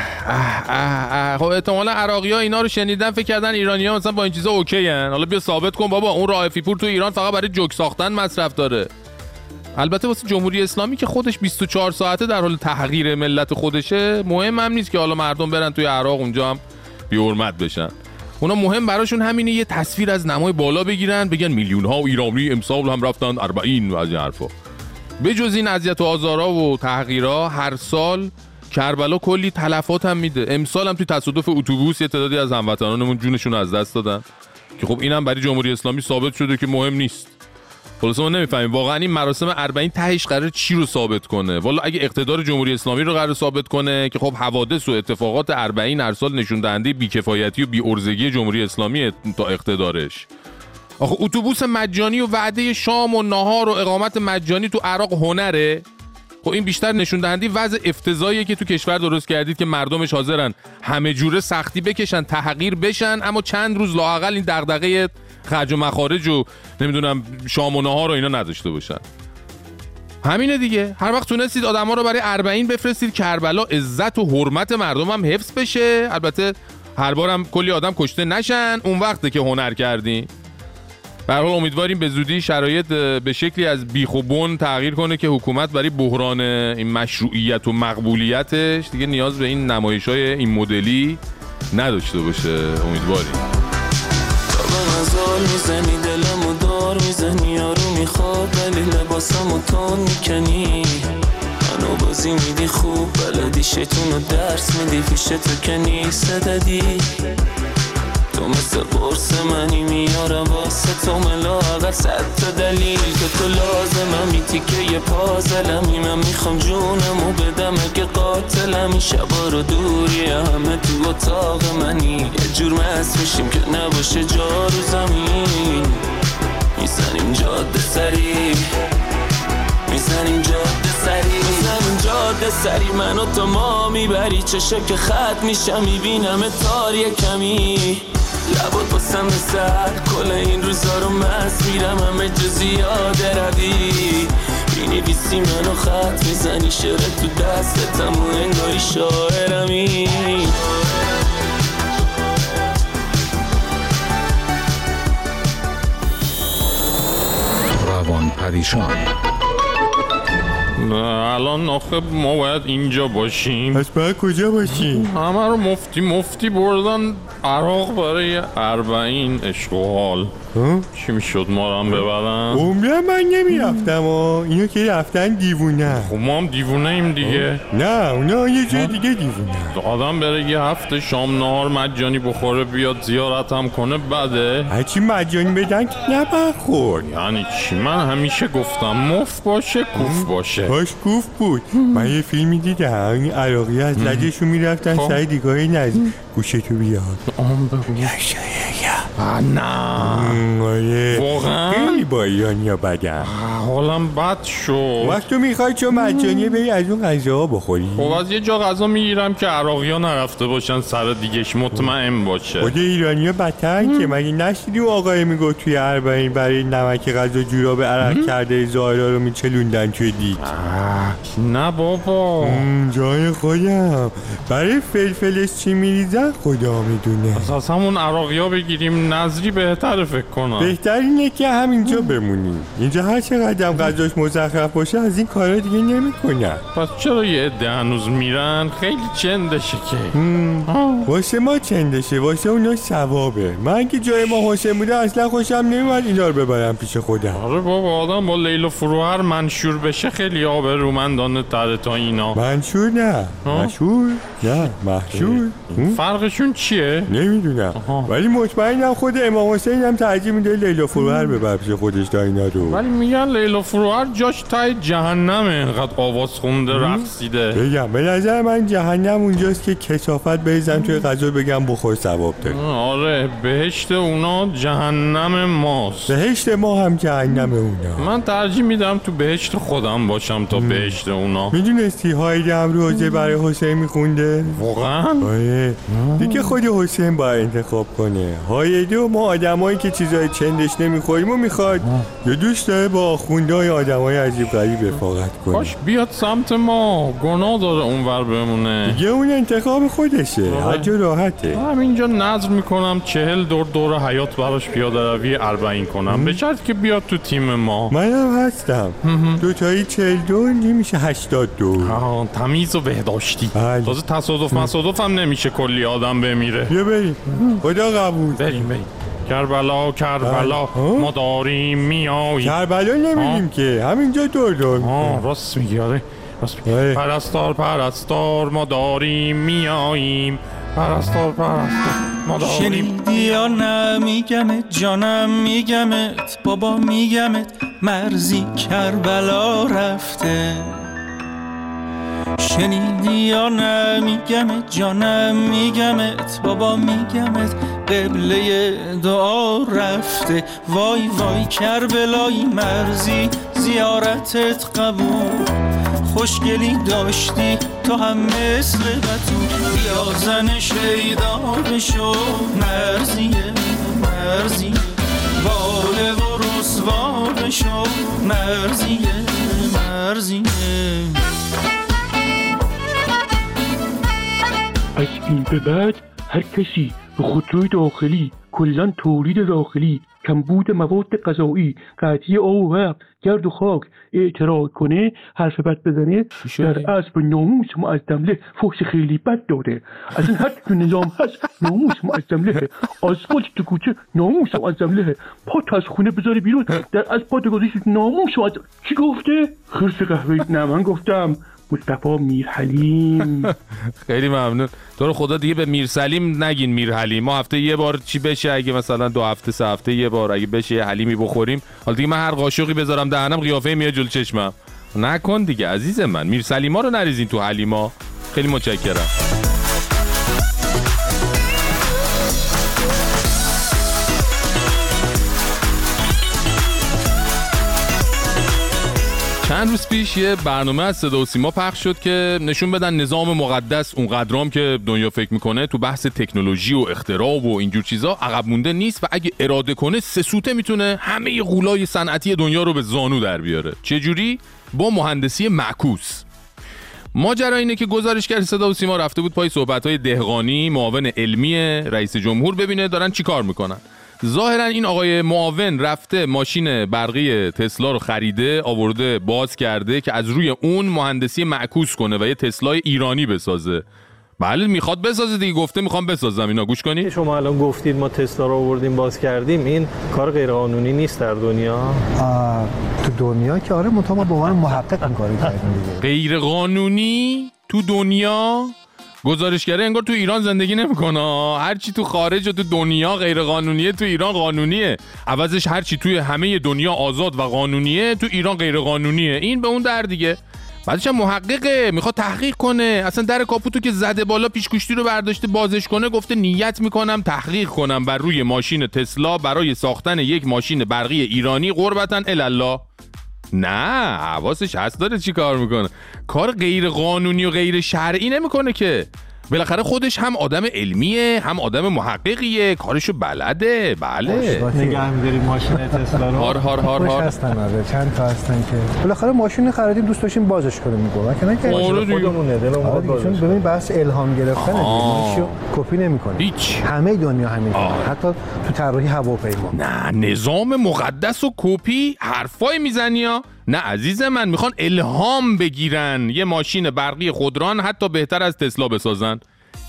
خب احتمالاً عراقی‌ها اینا رو شنیدن فکر کردن ایرانی‌ها مثلا با این چیزا اوکی ان. حالا بیا ثابت کن بابا اون رائفی پور تو ایران فقط برای جوک ساختن مصرف داره. البته واسه جمهوری اسلامی که خودش بیست و چهار ساعته در حال تحقیر ملت خودشه مهم هم نیست که حالا مردم برن توی عراق اونجا هم بی حرمت بشن. اونا مهم براشون همینه یه تصویر از نمای بالا بگیرن بگن میلیون ها ایرانی امسال هم رفتن اربعین و از این حرفا. بجز این اذیت و آزارا و تحقیرها هر سال کربلا کلی تلفات هم میده. امسال هم توی تصادف اتوبوس یه تعدادی از هموطنانمون جونشون از دست دادن که خب اینم برای جمهوری اسلامی ثابت شده که مهم نیست. خلاص ما نمیفهمیم واقعا این مراسم اربعین تهش قراره چی رو ثابت کنه. والا اگه اقتدار جمهوری اسلامی رو قراره ثابت کنه که خب حوادث و اتفاقات اربعین هر سال نشون دهنده بی‌کفایتی و بی‌عرضگی جمهوری اسلامی تا اقتدارش. آخه اتوبوس مجانی و وعده شام و ناهار و اقامت مجانی تو عراق هنره. خب این بیشتر نشون دهنده وضع افتضاحیه که تو کشور درست کردید که مردمش حاضرن همه جوره سختی بکشن، تحقیر بشن، اما چند روز لااقل این دغدغه خرج و مخارج و نمیدونم شام و نهار رو اینا نداشته باشن. همینه دیگه. هر وقت تونستید آدما رو برای اربعین بفرستید کربلا عزت و حرمت مردم هم حفظ بشه. البته هر بارم کلی آدم کشته نشن، اون وقته که هنر کردین. به هر حال امیدواریم به زودی شرایط به شکلی از بیخ و بن تغییر کنه که حکومت برای بحران این مشروعیت و مقبولیتش دیگه نیاز به این نمایش‌های این مدلی نداشته باشه. امیدواریم. مزال میزنی دلمو دار میزنی یارو میخواد ولی لباسمو تون میکنی منو بازی میدی خوب بلدی شیطونو درس میدی پیش تو کنی صددی تو مثل قرص منی میارم واسه تو ملاقل صد تا دلیل که تو لازمم تیکه پازلمی من میخوام جونمو بدم اگه قاتلم این شبا رو دوری همه تو اتاق منی یه جور مست میشیم که نباشه جا رو زمین میزنیم جاده سری میزنیم جاده سری میزنیم جاده سری منو تو ما میبری چشم که خط میشم میبینم تار یه کمی لبات باسم سر کل این روزا رو مست میرم همه جا زیاده روی بینی بیسی منو خط میزنی شعر تو دستتم و انگاری شاعرمی روان پریشان. الان آخه ما باید اینجا باشیم. پس باید کجا باشیم؟ همه رو مفتی مفتی بردن عراق برای اربعین عشق و حال. چی میشد ما رو هم ببرن؟ عمره من نمیرفتم ها، اینا که رفتن دیوونه. خب ما هم دیوونه ایم دیگه. نه اونا یه جای دیگه دیوونه. آدم بره یه هفته شام نهار مجانی بخوره بیاد زیارت هم کنه بده. هرچی مجانی بدن که نبخور. یعنی چی؟ من همیشه گفتم مف باشه کوف باشه. باش کوف بود. من یه فیلمی دیدم این عراقی از لجشون میرفتن سر دیگاه نزد گوشتو بیاد. آم بگو. نه آره واقعا خیلی با ایرانیا بدم. حالم بد شد. وقت تو میخوای چون مجانیه بری از اون غذاها بخوری. خب از یه جا غذا میگیرم که عراقی ها نرفته باشن سر دیگهش مطمئن باشه. خود ایرانیا بدترن که مگه نشیدی اون آقای میگو توی اربعین برای نمک غذا جوراب عرق کرده زائرا رو میچلوندن توی دیگ. نه بابا جای خودم برای فلفلش چی میریزن خدا میدونه. از همون عراقی ها بگیریم نظری بهتره فکر کنم. بهتر اینه که همینجا بمونیم. اینجا هر چقدر غذاش مزخرف باشه از این کارا دیگه نمیکنن. پس چرا یه عده هنوز میرن؟ خیلی چندشه که. واسه ما چندشه واسه اونا ثوابه. من که جای ما حسین بوده اصلا خوشم نمیاد اینا رو ببرم پیش خودم. آره بابا آدم با لیل و فروهر منشور بشه خیلی آبرومندانه تره تا اینا. منشور نه مشهور نه محشور. فرقشون چیه؟ نمیدونم ولی مطمئنم خود امام حسین هم ترجیح میده لیل و فروهر ببر پیش خودش تا اینا رو. ولی میگن لیل و فروهر جاش ته جهنمه اینقدر آواز خونده رقصیده. بگم به نظر من جهنم اونجاست که کثافت بریزم توی غذا بگم بخور ثواب داری. آره بهشت اونا جهنم ماست. بهشت ما هم جهنم اونا. من ترجیح میدم تو بهشت خودم باشم تا بهشت اونا. میدونستی هایده هم روزه برای حسین میخونده؟ واقعا؟ آره دیگه خود حسین باید انتخاب کنه. هایده و ما آدمایی که چیزای چندش نمیخوریم و میخواد یا دوست داره با آخوندهای آدمای عجیب غریب رفاقت کنه. باش بیاد سمت ما گناه داره اونور بمونه دیگه اون انتخاب خودشه. هر جا راحته. همینجا نظر میکنم چهل دور دور حیات براش پیاده روی اربعین کنم به شرط که بیاد تو تیم ما. منم هستم. دوتایی چهل دور نمیشه هشتاد دور. تمیز و بهداشتی. تازه تصادف مصادف هم نمیشه کلی آدم بمیره. بیا بریم خدا قبول. بریم بریم. کربلا کربلا ما داریم میاییم. کربلا نمیدیم که همینجا دور دور. آه راست میگی. آره راست میگی. پرستار پرستار ما داریم میاییم. پرستار پرستار ما داریم. شنیدی یا نمیگمت جانم میگمت بابا میگمت مرزی کربلا رفته. شنیدی یا نمیگمت جانم میگمت بابا میگمت قبله دعا رفته. وای وای کربلای مرزی زیارتت قبول خوشگلی داشتی تو هم مثل بتول. بیا زن شیدا بشو مرزیه مرزیه باله و رسوا بشو مرزیه مرزیه. از این به بعد هر کسی به خودروی داخلی، کلاً تولید داخلی، کمبود مواد غذایی، قطعی آب و برق، گرد و خاک اعتراض کنه، حرف بد بزنه، در اصل به ناموس معظم له فحش خیلی بد داده. از این حد تو نظام هست ناموس معظم له، آسفالت تو کوچه ناموس معظم له، پات از خونه بذاری بیرون در از پات گذاشت ناموس معظم. کی گفته؟ خرس قهوه‌ای. نه من گفتم، مصطفی میرحلیم. خیلی ممنون. تو رو خدا دیگه به میرسلیم نگین میرحلیم. ما هفته یه بار چی بشه، اگه مثلا دو هفته سه هفته یه بار اگه بشه یه حلیمی بخوریم، حالا دیگه من هر قاشقی بذارم دهنم قیافه میاد جلو چشمم. نکن دیگه عزیز من، میرسلیما رو نریزین تو حلیما. خیلی متشکرم. چند روز پیش یه برنامه از صدا و سیما پخش شد که نشون بدن نظام مقدس اونقدرام که دنیا فکر میکنه تو بحث تکنولوژی و اختراع و اینجور چیزا عقب مونده نیست و اگه اراده کنه سه سوته میتونه همه غولای صنعتی دنیا رو به زانو در بیاره. چه جوری؟ با مهندسی معکوس. ماجرا اینه که گزارشگر صدا و سیما رفته بود پای صحبت‌های دهقانی، معاون علمی رئیس جمهور، ببینه دارن چیکار میکنن. ظاهرا این آقای معاون رفته ماشین برقی تسلا رو خریده، آورده باز کرده که از روی اون مهندسی معکوس کنه و یه تسلای ایرانی بسازه. بله میخواد بسازه دیگه، گفته میخوام بسازم. اینا گوش کنید. شما الان گفتید ما تسلا رو آوردیم باز کردیم، این کار غیر قانونی نیست در دنیا؟ تو دنیا که آره، منتها ما به عنوان محقق این کارو کردیم دیگه. غیر قانونی تو دنیا؟ گزارشگره انگار تو ایران زندگی نمیکنه. هر چی تو خارج و تو دنیا غیر قانونیه تو ایران قانونیه. عوضش هر چی توی همه دنیا آزاد و قانونیه تو ایران غیر قانونیه. این به اون در دیگه. بعدش هم محققه، میخواد تحقیق کنه. اصلا در کاپوتو که زده بالا پیشگوشتی رو برداشته بازش کنه، گفته نیت میکنم تحقیق کنم بر روی ماشین تسلا برای ساختن یک ماشین برقی ایرانی قربتن الله. نه حواسش هست داره چی کار میکنه. کار غیر قانونی و غیر شرعی نمیکنه که. بالاخره خودش هم آدم علمیه هم آدم محققیه، کارشو بلده. بله نگه می‌داریم ماشین تسلا رو. هار هار هار هار هستن. آره چند تا هستن که بالاخره ماشین خریدیم دوست داشتیم بازش کنیم میگم که نه که خودمونه دلمون خواهد. چون ببین بحث الهام گرفتن دیگه کپی نمی‌کنه. هیچ. همه دنیا همین حتی تو طراحی هواپیما. نه نظام مقدس و کپی حرفای میزنی ها. نه عزیز من، میخوان الهام بگیرن، یه ماشین برقی خودران حتی بهتر از تسلا بسازن.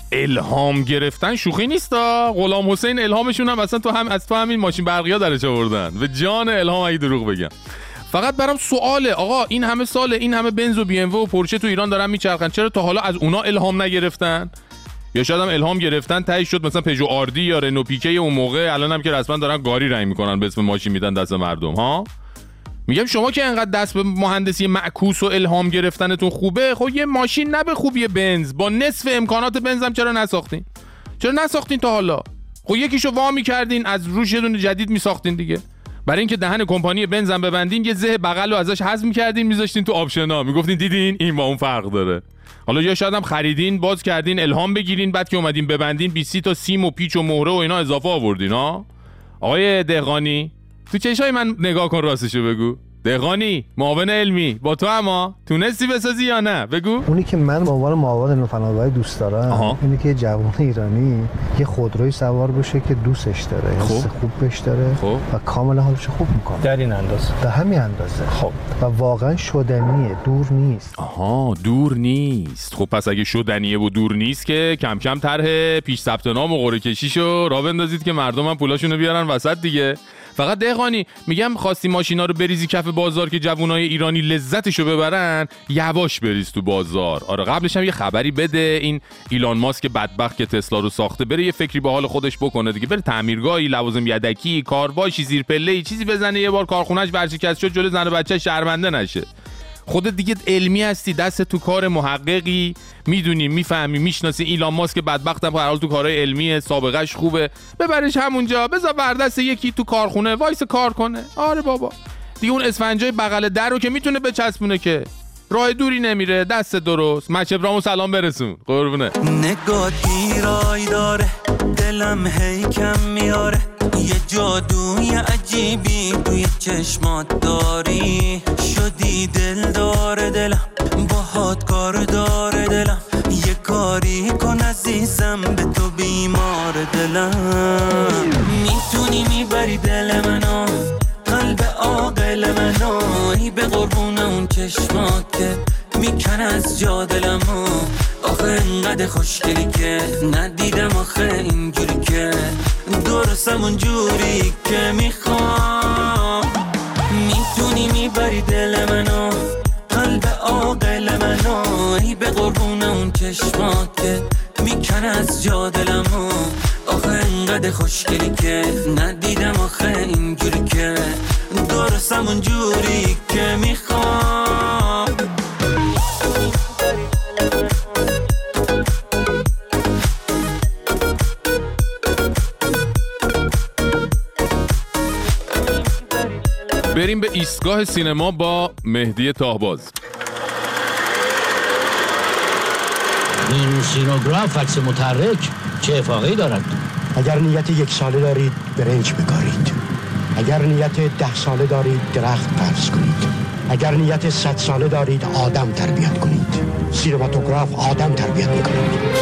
الهام گرفتن شوخی نیستا. غلام حسین الهامشون هم اصلا تو هم از تو همین ماشین برقی ها درش آوردن. به جان الهام اگه دروغ بگم. فقط برام سواله آقا، این همه ساله این همه بنز و بی ام و پورشه تو ایران دارن میچرخن، چرا تا حالا از اونا الهام نگرفتن؟ یا شاید هم الهام گرفتن تهی شد مثلا پژو آردی یا رنو پیکه اون موقع، الان هم که رسما دارن گاری رنگ میکنن به اسم ماشین میدن دست مردم ها. میگم شما که انقدر دست به مهندسی معکوس و الهام گرفتنتون خوبه، خب یه ماشین نه به خوبی بنز با نصف امکانات بنز هم چرا نساختین؟ چرا نساختین تا حالا؟ خب یکیشو وا می‌کردین از روش یه دونه جدید میساختین دیگه. برای اینکه دهن کمپانی بنز هم ببندین، یه زه بغل رو ازش حذف می‌کردین میذاشتین تو آپشنا، میگفتین دیدین این با اون فرق داره. حالا یا شاید هم خریدین باز کردین الهام بگیرین، بعد که اومدین ببندین بیست تا سیم و پیچ و مهره و اینا اضافه آوردین ها. آقای دهقانی تو چشای من نگاه کن، راستشو بگو. دهقانی معاون علمی با تو اما تونستی بسازی یا نه؟ بگو. اونی که من به عنوان معاون علم فناوری دوست دارم اینه که جوان ایرانی یه خودروی سوار بشه که دوستش داره، حس خوب بهش داره خب. و کاملا حالش خوب میکنه در این اندازه، در همین اندازه. خب و واقعا شدنیه، دور نیست. آها دور نیست. خب پس اگه شدنیه و دور نیست که کم کم طرح پیش ثبت نام و قرعه کشیشو راه بندازید که مردم هم پولاشونو بیارن وسط دیگه. فقط دهقانی میگم خواستی ماشینا رو بریزی کف بازار که جوونای ایرانی لذتشو ببرن، یواش بریز تو بازار. آره قبلش هم یه خبری بده این ایلان ماسک بدبخت که تسلا رو ساخته بره یه فکری به حال خودش بکنه دیگه، بره تعمیرگاهی، لوازم یدکی، کارواشی، زیر پله‌ای چیزی بزنه، یه بار کارخونه‌اش ورشکست شد جلوی زن و بچه شرمنده نشه. خودت دیگه علمی هستی، دست تو کار محققی، میدونی میفهمی میشناسی ایلان ماسک بدبختم به هر حال تو کارهای علمی سابقهش خوبه، ببرش همونجا، بذار بردست یکی تو کارخونه وایس کار کنه. آره بابا دیگه اون اسفنجای بغل در رو که میتونه بچسبونه که راه دوری نمیره. دست درست. مچ ابراهیمو سلام برسون قربونه. نگاه دیرای داره دلم هی کم میاره، یه جادوی عجیبی توی چشمات داری، شدی دل داره دلم باهات کار داره دلم، یه کار کاری کن عزیزم، به تو بیمار دلم. میتونی میبری دل منو، قلب عاقل منو، ای به قربون اون چشمات که میکن از جا دلمو. آخه اینقدر خوشگلی که ندیدم آخه اینجوری که درستم اونجوری که میخوام. میتونی میبری دل منو، قلب عاقل منو، ای به قربون اون چشمات که میکن از جا دلمو. آخه اینقدر خوشگلی که ندیدم آخه اینجوری که درستم اونجوری که میخوام. بریم به ایستگاه سینما با مهدی تاهباز. این سینوگراف عکس متحرک چه افاقه‌ای دارد؟ اگر نیت یک ساله دارید برنج بکارید، اگر نیت ده ساله دارید درخت فرض کنید، اگر نیت صد ساله دارید آدم تربیت کنید. سینماتوگراف آدم تربیت میکنید.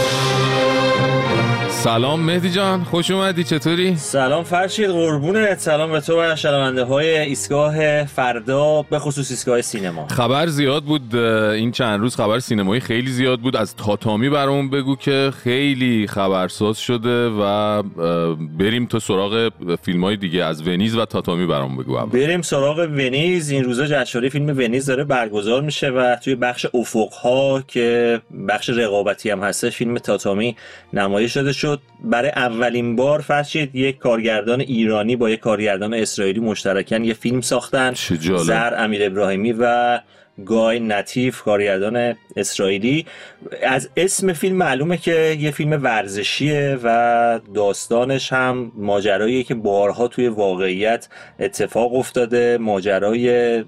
سلام مهدی جان، خوش اومدی، چطوری؟ سلام فرشید، قربونت. سلام به تو و شنونده های ایستگاه فردا، به خصوص ایستگاه سینما. خبر زیاد بود این چند روز، خبر سینمایی خیلی زیاد بود. از تاتامی برامون بگو که خیلی خبرساز شده و بریم تو سراغ فیلم های دیگه. از ونیز و تاتامی برامون بگو. اول بریم سراغ ونیز. این روزا جشنواره فیلم ونیز داره برگزار میشه و توی بخش افق‌ها که بخش رقابتی هم هستش، فیلم تاتامی نمایش داده شد. برای اولین بار فرشید یک کارگردان ایرانی با یک کارگردان اسرائیلی مشترکاً یه فیلم ساختن. زر امیر ابراهیمی و گای نتیف، کارگردان اسرائیلی. از اسم فیلم معلومه که یه فیلم ورزشیه و داستانش هم ماجراییه که بارها توی واقعیت اتفاق افتاده، ماجرای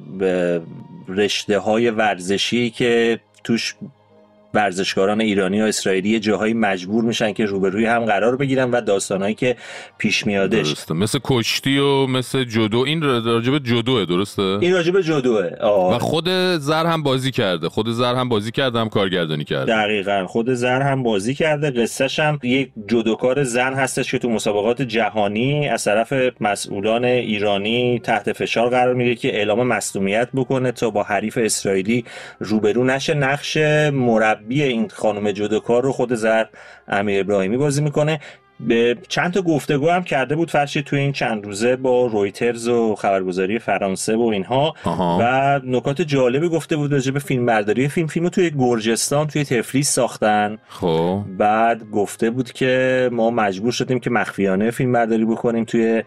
رشته های ورزشی که توش ورزشکاران ایرانی و اسرائیلی جاهایی مجبور میشن که روبروی هم قرار بگیرن و داستانایی که پیش میادش. درسته، مثل کشتی و مثل جودو. این راجب جودوه، درسته؟ این راجب جودوه. و خود زر هم بازی کرده، خود زر هم بازی کرده، هم کارگردانی کرده. دقیقاً، خود زر هم بازی کرده. قصه‌ش هم یک جودوکار زن هستش که تو مسابقات جهانی از طرف مسئولان ایرانی تحت فشار قرار میگیره که اعلام مصدومیت بکنه تا با حریف اسرائیلی روبرو نشه. نقش مربی بی این خانم جودوکار رو خود زر امیر ابراهیمی بازی میکنه. به چند تا گفتگو هم کرده بود فرشید توی این چند روزه با رویترز و خبرگزاری فرانسه و اینها. آها. و نکات جالبی گفته بود راجع به فیلم برداری فیلم. فیلمو توی گرجستان توی تفلیس ساختن. خب بعد گفته بود که ما مجبور شدیم که مخفیانه فیلم برداری بکنیم توی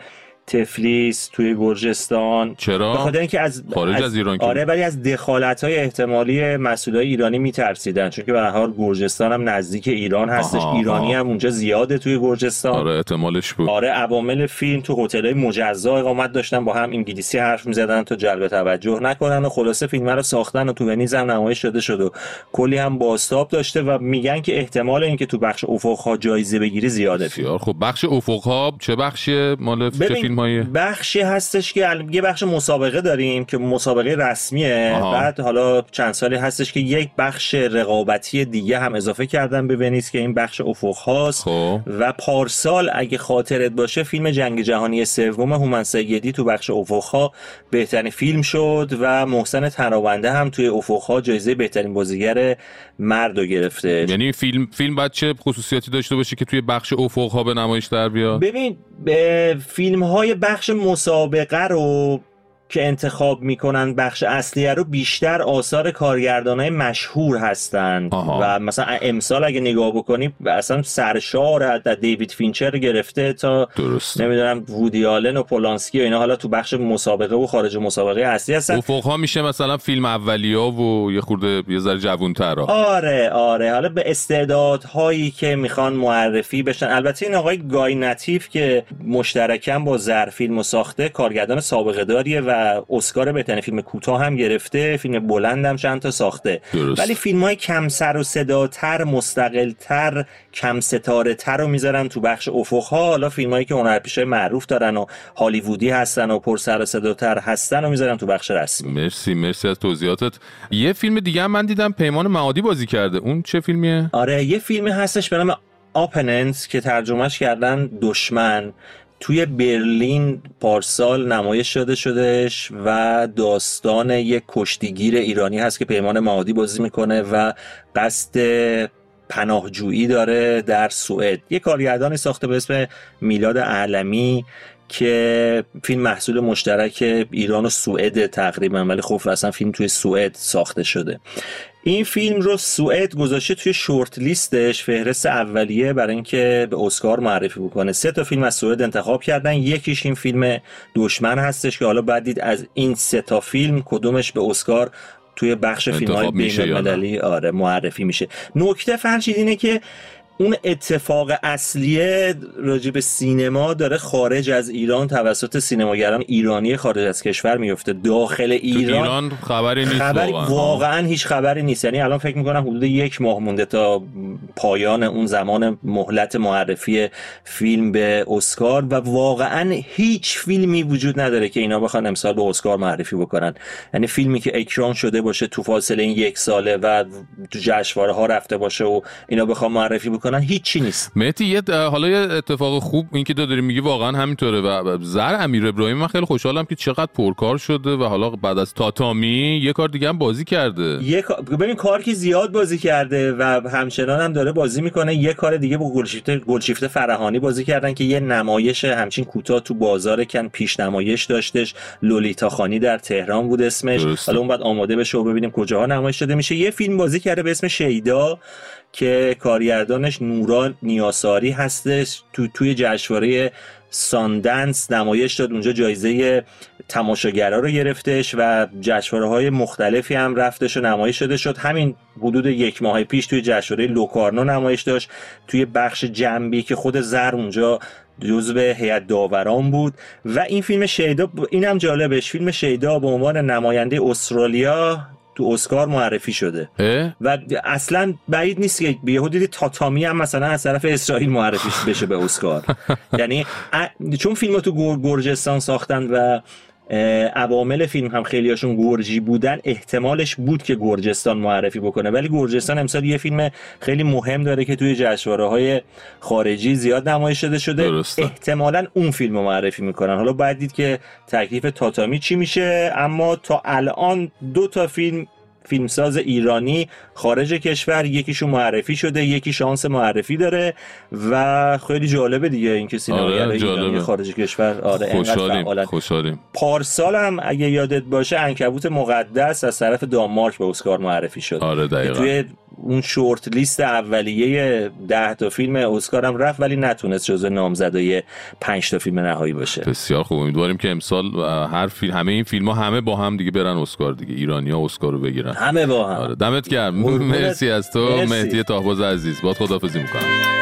تفلیس، توی گرجستان. چرا؟ به خاطر اینکه از خارج از, از ایران که آره، ولی از دخالت‌های احتمالی مسئولای ایرانی میترسیدن، چون که به هر حال گرجستان هم نزدیک ایران هستش. آها. ایرانی هم اونجا زیاده توی گرجستان. آره احتمالش بود. آره، عوامل فیلم تو هتل‌های مجزا اقامت داشتن، با هم انگلیسی حرف می‌زدن تا جلب توجه نکنن و خلاصه فیلم رو ساختن و تو ونیز هم نمایش داده شد و کلی هم بازتاب داشته و میگن که احتمال اینکه تو بخش افق‌ها جایزه بگیری زیاده. بسیار خب. بخش افق‌ها چه بخشیه؟ مال چه فیلم؟ بخشی هستش که یه بخش مسابقه داریم که مسابقه رسمیه. آها. بعد حالا چند سالی هستش که یک بخش رقابتی دیگه هم اضافه کردن به ونیز که این بخش افق هاست. خب. و پارسال اگه خاطرت باشه فیلم جنگ جهانی سوم هومن سیدی تو بخش افق ها بهترین فیلم شد و محسن تراونده هم توی افق ها جایزه بهترین بازیگر مرد رو گرفته. یعنی فیلم فیلم باید چه خصوصیاتی داشته باشه که توی بخش افق ها به نمایش در بیاد؟ ببین فیلم های بخش مسابقه رو که انتخاب میکنن بخش اصلیه رو بیشتر آثار کارگردانای مشهور هستن. آها. و مثلا امسال اگه نگاه بکنی اصلا سرشار از دیوید فینچر گرفته تا درست. نمیدونم وودی آلن و پولانسکی و اینا حالا تو بخش مسابقه و خارج مسابقه اصلی هستن. افق‌ها میشه مثلا فیلم اولیه‌ها و یه خورده یه ذره جوان‌تر. آره آره، حالا به استعدادهایی که میخوان معرفی بشن. البته این آقای گای نتیف که مشترکاً با زر فیلمو ساخته کارگردان سابقه داریه و و اسکار بهترین فیلم کوتاه هم گرفته، فیلم بلند هم چند تا ساخته. درست. ولی فیلم‌های کم سر و صداتر، مستقل‌تر، کم ستاره‌تر رو میذارن تو بخش افق‌ها. حالا فیلمایی که هنرپیشه‌های معروف دارن و هالیوودی هستن و پر سر و صداتر هستن رو میذارن تو بخش رسمی. مرسی مرسی از توضیحاتت. یه فیلم دیگه هم من دیدم پیمان معادی بازی کرده. اون چه فیلمیه؟ آره یه فیلمی هستش به نام آپننت که ترجمهش کردن دشمن. توی برلین پارسال نمایش شده شدش و داستان یک کشتیگیر ایرانی هست که پیمان معادی بازی میکنه و قصد پناهجویی داره در سوئد. یک کارگردانی ساخته به اسم میلاد اعلمی که فیلم محصول مشترک ایران و سوئد تقریبا، ولی خب اصلا فیلم توی سوئد ساخته شده. این فیلم رو سوئد گذاشته توی شورت لیستش، فهرست اولیه برای اینکه به اسکار معرفی بکنه. سه تا فیلم از سوئد انتخاب کردن، یکیش این فیلم دشمن هستش که حالا بعد دید از این سه تا فیلم کدومش به اسکار توی بخش فیلم‌های بین‌المللی آره معرفی میشه. نکته فرشید اینه که اون اتفاق اصلیه راجع به سینما داره خارج از ایران توسط سینماگران ایرانی خارج از کشور میفته. داخل ایران, ایران خبری نیست، خبری واقعا. واقعا هیچ خبری نیست. یعنی الان فکر میکنم حدود یک ماه مونده تا پایان اون زمان مهلت معرفی فیلم به اسکار و واقعا هیچ فیلمی وجود نداره که اینا بخوان امسال به اسکار معرفی بکنن. یعنی فیلمی که اکران شده باشه تو فاصله این یک ساله و تو جشنواره ها رفته باشه و اینا بخوام معرفی بکنن هیچی نیست. مهدی یه حالا یه اتفاق خوب این که تو داری میگی واقعا همینطوره و زر امیر ابراهیم من خیلی خوشحالم که چقدر پرکار شده و حالا بعد از تاتامی یه کار دیگه هم بازی کرده. یه ببین کار که زیاد بازی کرده و همچنان هم داره بازی میکنه. یه کار دیگه با گلشیفته گلشیفته فرهانی بازی کردن که یه نمایش همچین کوتاه تو بازار کن پیش نمایش داشتش، لولیتا خانی در تهران بود اسمش. درسته. حالا اون بعد آماده بشه و ببینیم کجاها نمایش داده میشه. یه فیلم بازی کرده به اسم شیدا که کارگردانش نورا نیاساری هستش. تو توی جشنواره ساندنس نمایش داد، اونجا جایزه تماشاگرا رو گرفتش و جشنواره‌های مختلفی هم رفتش و نمایش شده شد. همین حدود یک ماه پیش توی جشنواره لوکارنو نمایش داشت توی بخش جنبی که خود زر اونجا جزو هیئت داوران بود. و این فیلم شیدا اینم جالبش، فیلم شیدا به عنوان نماینده استرالیا تو اسکار معرفی شده اه؟ و اصلا بعید نیست که به حدود تاتامی هم مثلا از طرف اسرائیل معرفی بشه به اسکار. یعنی چون فیلمو تو گرجستان ساختن و عوامل فیلم هم خیلی هاشون گرجی بودن، احتمالش بود که گرجستان معرفی بکنه. ولی گرجستان امسال یه فیلم خیلی مهم داره که توی جشنواره‌های خارجی زیاد نمایش شده شده. درسته. احتمالاً اون فیلمو معرفی میکنن. حالا بعد دید که تکلیف تاتامی چی میشه. اما تا الان دو تا فیلم فیلمساز ایرانی خارج کشور، یکیشون معرفی شده، یکی شانس معرفی داره و خیلی جالبه دیگه اینکه سینماگر آره ایرانی خارج کشور آره خوشحالیم خوشحالیم. پارسال هم اگه یادت باشه عنکبوت مقدس از طرف دانمارک به اسکار معرفی شد. آره دقیقاً. توی اون شورت لیست اولیه ده تا فیلم اسکار هم رفت ولی نتونست جزو نامزدای پنج تا فیلم نهایی باشه. بسیار خوب، امیدواریم که امسال هر فیلم همه این فیلم‌ها همه با هم دیگه برن اسکار دیگه، ایرانی‌ها اسکار رو بگیرن همه با هم. آره دمت گرم. مرسی از تو مهدی طاهباز عزیز. باهات خداحافظی می‌کنم.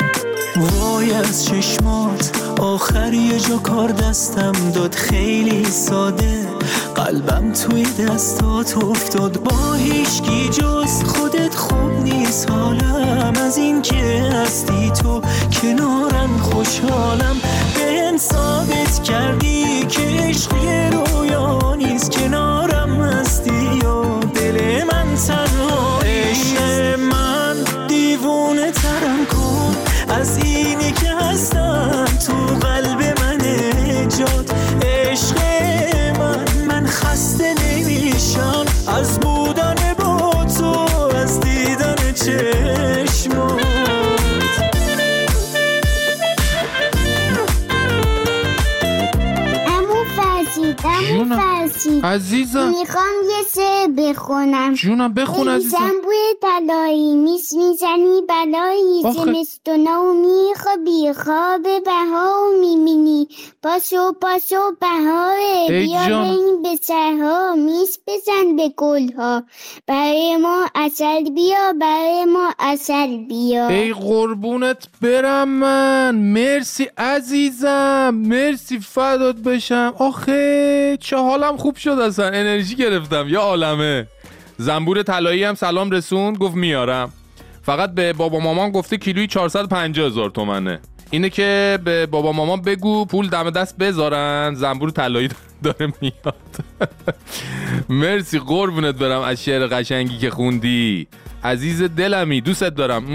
وای از چشمات آخر یه جا کار دستم داد خیلی ساده، قلبم توی دستات افتاد با هیچکی جز خودت خوب نیست حالم، از این که هستی تو کنارم خوشحالم، بهم ثابت کردی که عشق یه رویا نیست، کنارم هستی و دل من تنها عشق من دیوونه ترم کن از اینی که هستم تو قلب من جات، عشق من من خسته نمیشم از بودن با تو از دیدن چشمات. عمو فرشید عمو فرشید عزیزم میخوام یه شعر بخونم. جونم بخون عزیزم. بوی بلایی میس میزنی بلایی زمستونا و میخوابی خواب بها و میبینی پاسو پاسو بهاره بیا بریم به سرها میس بزن به گلها برای ما عسل بیا برای ما عسل بیا. ای قربونت برم من، مرسی عزیزم، مرسی فدات بشم. آخه چه حالم خوب شد، اصلا انرژی گرفتم. یا عالمه. زنبور طلایی هم سلام رسوند، گفت میارم. فقط به بابا مامان گفته کیلویی چهارصد و پنجاه هزار تومنه. اینه که به بابا مامان بگو پول دم دست بذارن، زنبور طلایی داره میاد. مرسی قربونت برم از شعر قشنگی که خوندی. عزیز دلمی، دوستت دارم.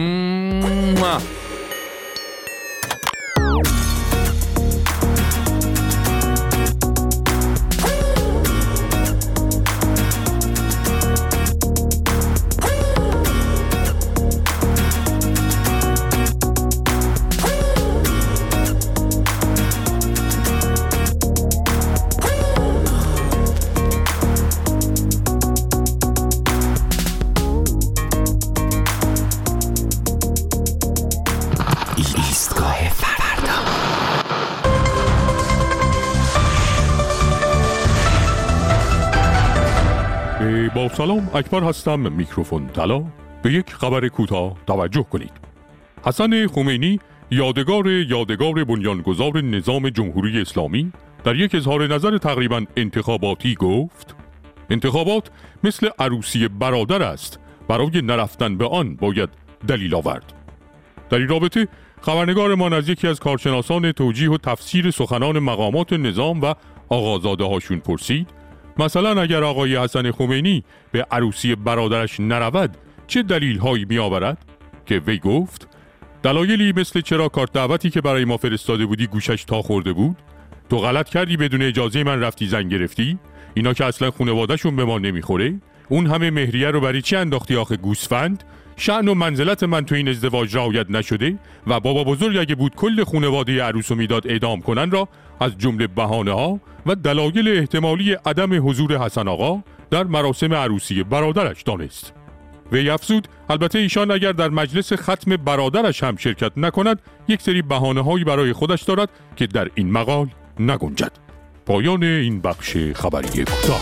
با سلام، اکبر هستم. میکروفون طلا. به یک خبر کوتاه توجه کنید. حسن خمینی یادگار یادگار بنیانگذار نظام جمهوری اسلامی در یک اظهار نظر تقریباً انتخاباتی گفت: انتخابات مثل عروسی برادر است، برای نرفتن به آن باید دلیل آورد. در این رابطه خبرنگارمان از یکی از کارشناسان توجیه و تفسیر سخنان مقامات نظام و آقازاده هاشون پرسید مثلا اگر آقای حسن خمینی به عروسی برادرش نرود چه دلیل هایی می آورد؟ که وی گفت دلایلی مثل چرا کارت دعوتی که برای ما فرستاده بودی گوشش تا خورده بود، تو غلط کردی بدون اجازه من رفتی زنگ گرفتی، اینا که اصلا خانواده‌شون به ما نمیخوره، اون همه مهریه رو برای چی انداختی آخه گوسفند، شأن و منزلت من تو این ازدواج رعایت نشده و بابا بزرگ اگه بود کل خانواده عروسو میداد اعدام کنن را از جمله بهانه‌ها و دلایل احتمالی عدم حضور حسن آقا در مراسم عروسی برادرش دانست. وی افزود البته ایشان اگر در مجلس ختم برادرش هم شرکت نکند یک سری بهانه‌هایی برای خودش دارد که در این مقال نگنجد. پایان این بخش خبری کوتاه.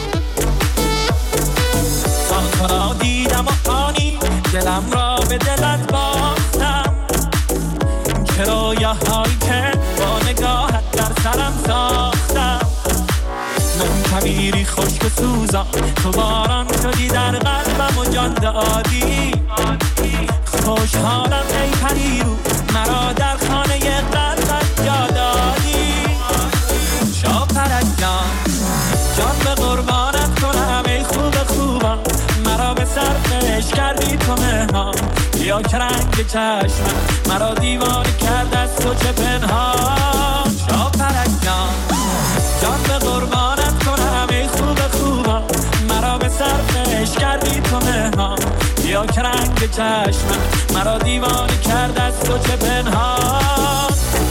را دیدم و آنی دلم را به دلت باختم، کرایه هایی که با نگاهت در سرم ساختم، من کمیری خشک و سوزان تو باران شدی در قلبم و جان دادی، خوشحالم ای پریرو مرا در خانه قلبت جا دادی، شاپرک جان جان به قربانت کنم ای خوب خوبم، مرا به سرفش کردی تو مهمان، یا که رنگ چشم مرا دیوانه کرد از تو چه پنهان، شاپرک جان جان به قربانت کنم ای خوب خوبم، مرا به سرفش کردی تو مهمان، یا که رنگ چشم مرا دیوانه کرد از تو چه پنهان.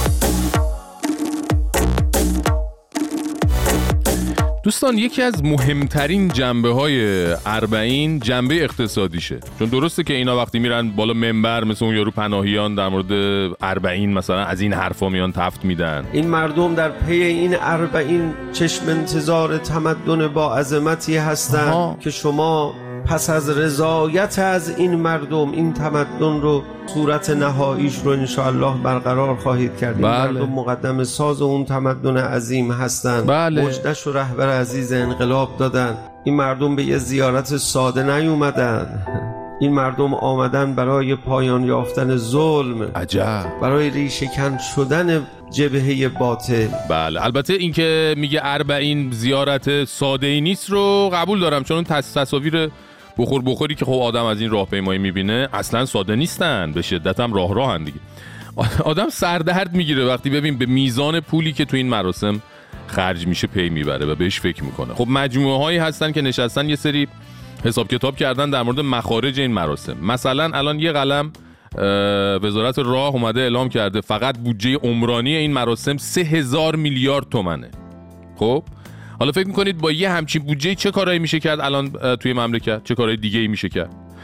دوستان یکی از مهمترین جنبه های اربعین جنبه اقتصادیشه، چون درسته که اینا وقتی میرن بالا منبر مثل اون یارو پناهیان در مورد اربعین مثلا از این حرفا میان تفت میدن، این مردم در پی این اربعین چشم انتظار تمدن با عظمتی هستند که شما پس از رضایت از این مردم این تمدن رو صورت نهاییش رو انشاءالله برقرار خواهید کرد. این بله. مردم مقدم ساز اون تمدن عظیم هستند. بله. مجدش و رهبر عزیز انقلاب دادن. این مردم به یه زیارت ساده نیومدن، این مردم آمدن برای پایان یافتن ظلم، عجب، برای ریشه‌کن شدن جبهه باطل. بله البته این که میگه اربعین زیارت ساده ای نیست رو قبول دارم، چون اون تصاویر بخور بخوری که خب آدم از این راهپیمایی میبینه اصلا ساده نیستن، به شدت هم راه راهن دیگه. آدم سردرد میگیره وقتی ببین به میزان پولی که تو این مراسم خرج میشه پی میبره و بهش فکر میکنه. خب مجموعه هایی هستن که نشستن یه سری حساب کتاب کردن در مورد مخارج این مراسم. مثلا الان یه قلم وزارت راه اومده اعلام کرده فقط بودجه عمرانی این مراسم سه هزار میلیارد تومنه. خب حالا فکر میکنید با یه همچین بودجه چه کارایی میشه کرد الان توی مملکت؟ چه کارهای دیگه ای میشه کرد؟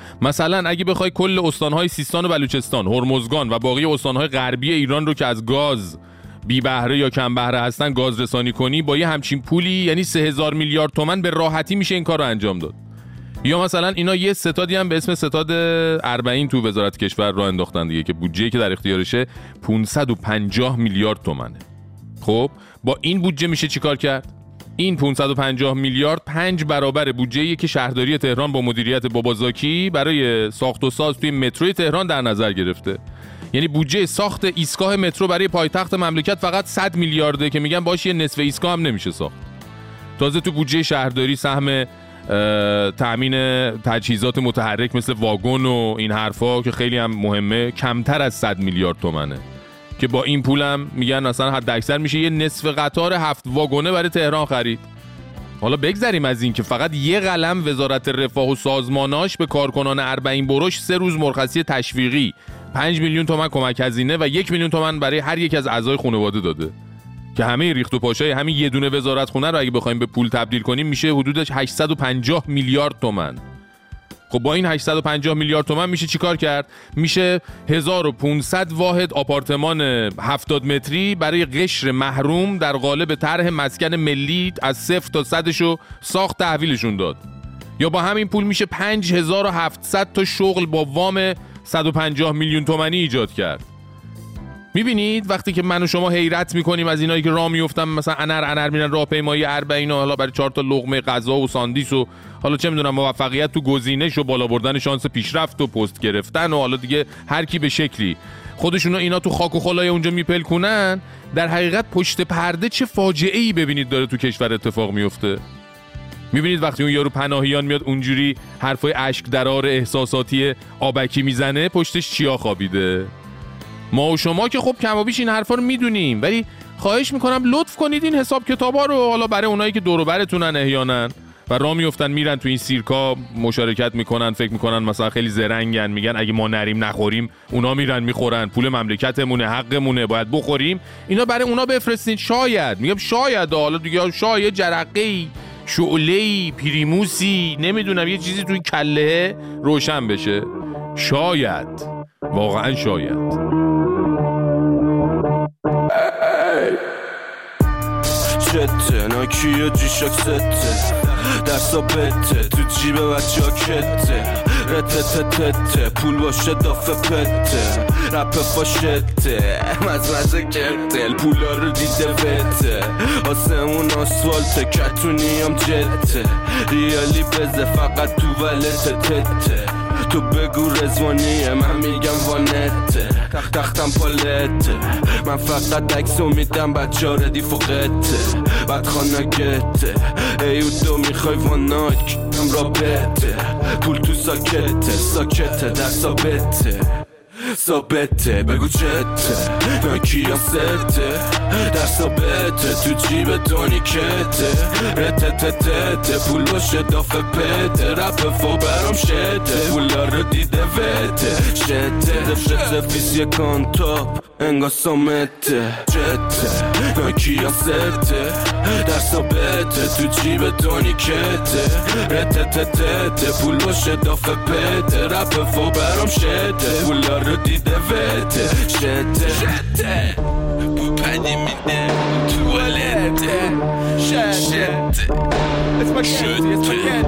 مثلا اگه بخوای کل استانهای سیستان و بلوچستان، هرمزگان و باقی استانهای غربی ایران رو که از گاز بی بهره یا کم بهره هستن گاز رسانی کنی، با یه همچین پولی یعنی سه هزار میلیارد تومان به راحتی میشه این کار رو انجام داد. یا مثلا اینا یه ستادی هم به اسم ستاد اربعین تو وزارت کشور راه انداختن دیگه که بودجه‌ای که در اختیارشه پانصد و پنجاه میلیارد تومانه. خب با این بودجه میشه چیکار کرد؟ این پانصد و پنجاه میلیارد پنج برابر بودجه‌ای که شهرداری تهران با مدیریت بابازاکی برای ساخت و ساز توی متروی تهران در نظر گرفته. یعنی بودجه ساخت ایستگاه مترو برای پایتخت مملکت فقط صد میلیارده که میگن باشه یه نصف ایستگاه هم نمیشه ساخت. تازه تو بودجه شهرداری سهم تأمین تجهیزات متحرک مثل واگن و این حرفا که خیلی هم مهمه کمتر از صد میلیارد تومنه که با این پولم میگن مثلا حد اکثر میشه یه نصف قطار هفت واگنه برای تهران خرید. حالا بگذریم از این که فقط یه قلم وزارت رفاه و سازماناش به کارکنان اربعین برش سه روز مرخصی تشویقی، پنج میلیون تومان کمک هزینه و یک میلیون تومان برای هر یک از اعضای خانواده داده که همه ریخت و پاشای همین یه دونه وزارت خونه رو اگه بخوایم به پول تبدیل کنیم میشه حدودش هشتصد و پنجاه میلیارد تومان. خب با این هشتصد و پنجاه میلیارد تومان میشه چیکار کرد؟ میشه هزار و پانصد واحد آپارتمان هفتاد متری برای قشر محروم در قالب طرح مسکن ملی از صفر تا صدشو ساخت تحویلشون داد. یا با همین پول میشه پنج هزار و هفتصد تا شغل با وام صد و پنجاه میلیون تومانی ایجاد کرد. میبینید وقتی که من و شما حیرت میکنیم از اینایی که راه میافتن مثلا انر انر میرن راهپیمایی اربعین و حالا برای چهار تا لقمه غذا و ساندیس و حالا چه میدونم موفقیت تو گزینش و بالا بردن شانس پیشرفت و پست گرفتن و حالا دیگه هر کی به شکلی خودشونو اینا تو خاک و خلای اونجا میپلکونن، در حقیقت پشت پرده چه فاجعه‌ای ببینید داره تو کشور اتفاق میفته. میبینید وقتی اون یارو پناهیان میاد اونجوری حرفای اشک درار احساساتی آبکی میزنه پشتش چیا خوابیده. ما و شما که خب کم و بیش این حرفا رو میدونیم، ولی خواهش میکنم لطف کنید این حساب کتابا رو حالا برای اونایی که دور و برتونن احیانا و راه میافتن میرن تو این سیرکا مشارکت میکنن، فکر میکنن مثلا خیلی زرنگن، میگن اگه ما نریم نخوریم اونا میرن میخورن، پول مملکتمونه، حقمونه، باید بخوریم، اینا برای اونا بفرستین. شاید میگم شاید حالا دیگه شاید جرقه‌ای شعله‌ای پریموسی نمیدونم یه چیزی توی کله روشن بشه. شاید واقعا شاید. جته ناکیه جیشک سته درسا بته تو جیب بچه ها کته رتتتته پول باشه دافه پته رپ فاشته مزمزه کرتل پولا رو دیده بته آسمون آسفالته کتونی هم جته ریالی بزه فقط تو ولته تته تو بگو رزوانیه من میگم وانته تخت تختم پالته من فقط عکسو میدم بچه ها ردی فوقته بعد خانگته ایو دو میخوای واناک هم را بته پول تو ساکته ساکته در ثابته ثابته بگو چته ناکی یا سته در ثابته تو جیب دونیکته رتتتته پول باشه دافه پته رپ فو برام شته پولا رو دیده وته شته شته فیسی کانتاپ انگا سامته جته ناکی یا سته در ثابته تو جیب دونیکته رتتتته پول باشه دافه پته رپ فو برام شته پولا رو دیده وته شته شته بو پدی میده توالته شته شته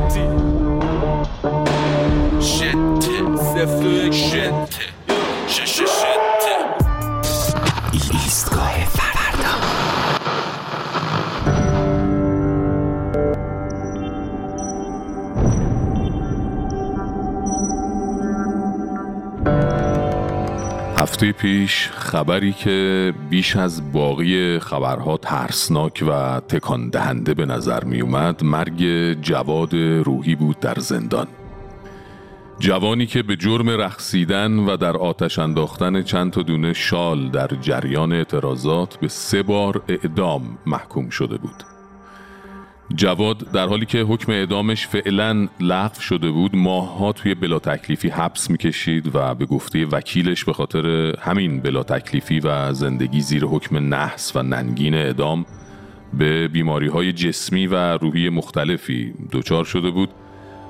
شته صفر یک شته ششه شته ایستگاه فردا. هفته پیش خبری که بیش از باقی خبرها ترسناک و تکان دهنده به نظر می اومد مرگ جواد روحی بود در زندان. جوانی که به جرم رقصیدن و در آتش انداختن چند تا دونه شال در جریان اعتراضات به سه بار اعدام محکوم شده بود. جواد در حالی که حکم اعدامش فعلا لغو شده بود ماه‌ها توی بلا تکلیفی حبس می‌کشید و به گفته وکیلش به خاطر همین بلا تکلیفی و زندگی زیر حکم نحس و ننگین اعدام به بیماری‌های جسمی و روحی مختلفی دچار شده بود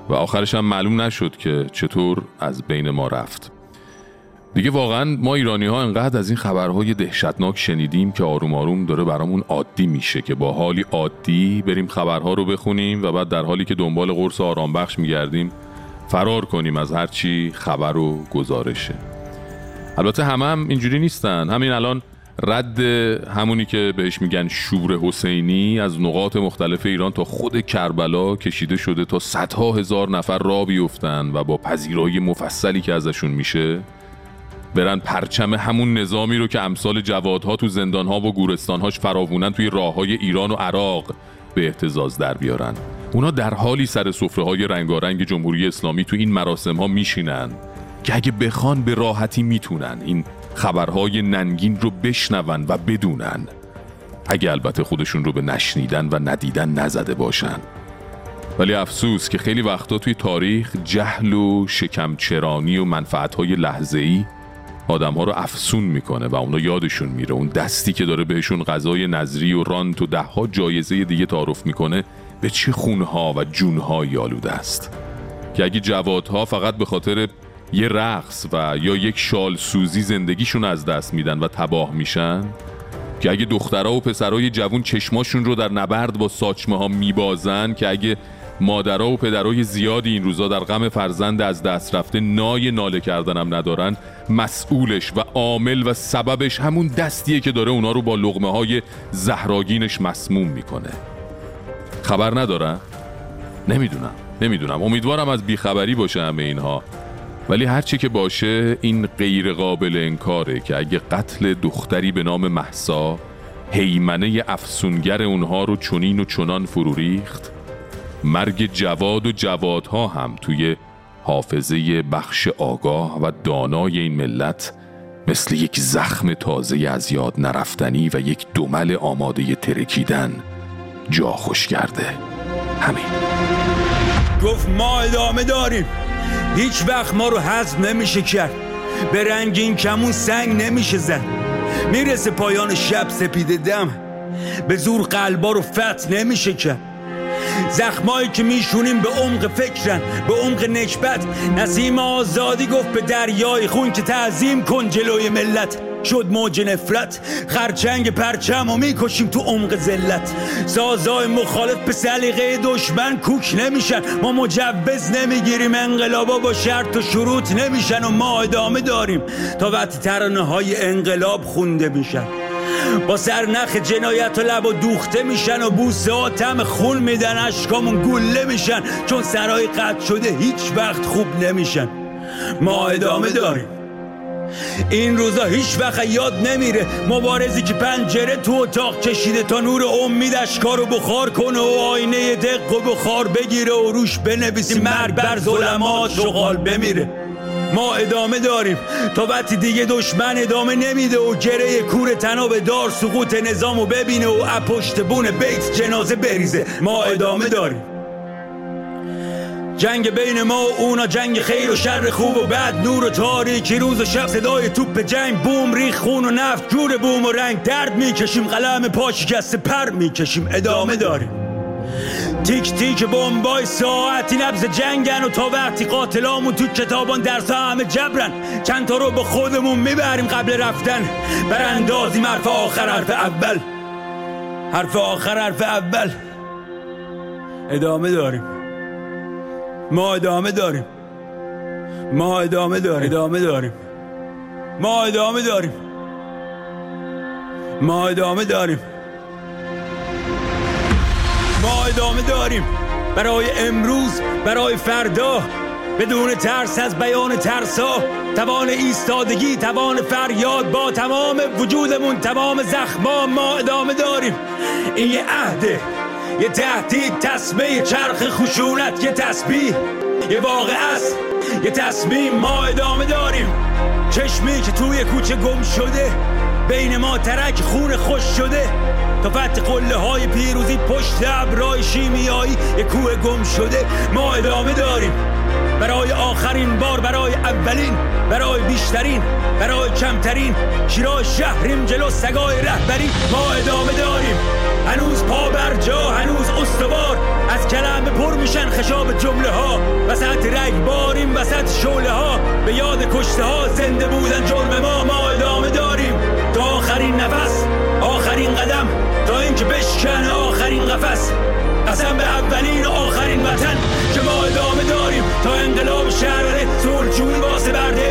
و آخرش هم معلوم نشد که چطور از بین ما رفت. دیگه واقعا ما ایرانی ها انقدر از این خبرهای دهشتناک شنیدیم که آروم آروم داره برامون عادی میشه که با حالی عادی بریم خبرها رو بخونیم و بعد در حالی که دنبال قرص آرام بخش میگردیم فرار کنیم از هرچی خبر و گزارشه. البته همه هم اینجوری نیستن. همین الان رد همونی که بهش میگن شور حسینی از نقاط مختلف ایران تا خود کربلا کشیده شده تا صدها هزار نفر راه بیفتن و با پذیرایی مفصلی که ازشون میشه برن پرچم همون نظامی رو که امثال جوادها تو زندانها و گورستانهاش فراوونن توی راههای ایران و عراق به اهتزاز در بیارن. اونا در حالی سر سفره‌های رنگارنگ جمهوری اسلامی تو این مراسم‌ها میشینن که اگه بخوان به راحتی میتونن این خبرهای ننگین رو بشنون و بدونن، اگه البته خودشون رو به نشنیدن و ندیدن نزده باشن. ولی افسوس که خیلی وقتا توی تاریخ جهل و شکمچرانی و منفعت‌های لحظه‌ای آدم‌ها رو افسون میکنه و اونا یادشون میره اون دستی که داره بهشون غذای نظری و رانت و ده‌ها جایزه دیگه تعارف میکنه به چه خونها و جونهایی آلوده است. که اگه جوادها فقط به خاطر یه رقص و یا یک شال سوزی زندگیشون از دست میدن و تباه میشن، که اگه دخترها و پسرای جوون چشماشون رو در نبرد با ساچمه ها میبازن، که اگه مادرها و پدرای زیادی این روزا در غم فرزند از دست رفته نای ناله کردنم ندارن، مسئولش و عامل و سببش همون دستیه که داره اونا رو با لقمه های زهراگینش مسموم میکنه. خبر ندارم؟ نمیدونم نمیدونم امیدوارم از بیخبری باشه همه اینها، ولی هرچی که باشه این غیر قابل انکاره که اگه قتل دختری به نام مهسا هیمنه افسونگر اونها رو چنین و چنان فرو ریخت، مرگ جواد و جوادها هم توی حافظه بخش آگاه و دانای این ملت مثل یک زخم تازه از یاد نرفتنی و یک دمل آماده ترکیدن جا خوش کرده. همین. گفت ما ادامه داریم، هیچ وقت ما رو حذف نمیشه کرد، به رنگین کمون سنگ نمیشه زد، میرسه پایان شب سپیده دم، به زور قلبا رو فتح نمیشه کرد. زخمایی که میشونیم به عمق فکرن، به عمق نکبت. نسیم آزادی گفت به دریای خون که تعظیم کن جلوی ملت. شد موج نفرت، خرچنگ پرچم و میکشیم تو عمق ذلت. سازای مخالف به سلیقه دشمن کوک نمیشن، ما مجوز نمیگیریم، انقلابا با شرط و شروط نمیشن و ما ادامه داریم تا وقتی ترانه های انقلاب خونده میشن. با سرنخ جنایت و لب و دوخته میشن و بوسه ها طعم خون میدن، اشکامون گله میشن چون سرای قطع شده هیچ وقت خوب نمیشن. ما ادامه داریم. این روزا هیچ وقت یاد نمیره، مبارزی که پنجره تو اتاق کشیده تا نور امید اشکارو بخار کنه و آینه دق و بخار بگیره و روش بنویسیم مرگ بر ظلمات شغال بمیره. ما ادامه داریم تا وقتی دیگه دشمن ادامه نمیده و گره کور تناب دار سقوط نظامو ببینه و اپشت بون بیت جنازه بریزه. ما ادامه داریم. جنگ بین ما و اونا، جنگ خیر و شر، خوب و بد، نور و تاریکی، روز و شب، صدای توپ جنگ، بوم ریخ خون و نفت، جور بوم و رنگ، درد میکشیم، قلم پا شکسته پر میکشیم. ادامه داریم. تیک تیک بمبای ساعتی نبض جنگن و تا وقتی قاتلامون تو کتابان درس همه جبرن، چند تا رو به خودمون میبریم قبل رفتن، براندازیم حرف آخر حرف اول، حرف آخر حرف اول. ادامه داریم. ما ادامه داریم. ما ادامه داریم. ادامه داریم. ما ادامه داریم. ما ادامه داریم. ما ادامه داریم برای امروز، برای فردا، بدون ترس از بیان ترسا، توان ایستادگی، توان فریاد، با تمام وجودمون، تمام زخما. ما ادامه داریم. این یه عهده، یه تهدید، تسبیح، چرخ خشونت، یه تسبیح، یه واقع است، یه تصمیم. ما ادامه داریم. چشمی که توی کوچه گم شده، بین ما ترک خون خوش شده، تا فتح قله های پیروزی پشت ابرای شیمیایی، یه کوه گم شده. ما ادامه داریم. برای آخرین بار، برای اولین، برای بیشترین، برای کمترین. شیراز شهریم جلو سگای رهبری ما ادامه داریم. هنوز پا بر جا، هنوز استوار، از کلمه پر میشن خشاب جمله ها. وسط رگباریم، وسط شعله ها، به یاد کشته ها زنده بودن جرم ما. ما ادامه داریم تا آخرین نفس، آخرین قدم، تا اینکه بشکن آخرین قفس. قسم به اولین و آخرین وطن که ما ادامه داریم تا انقلاب شهر صلحجویی واسه برده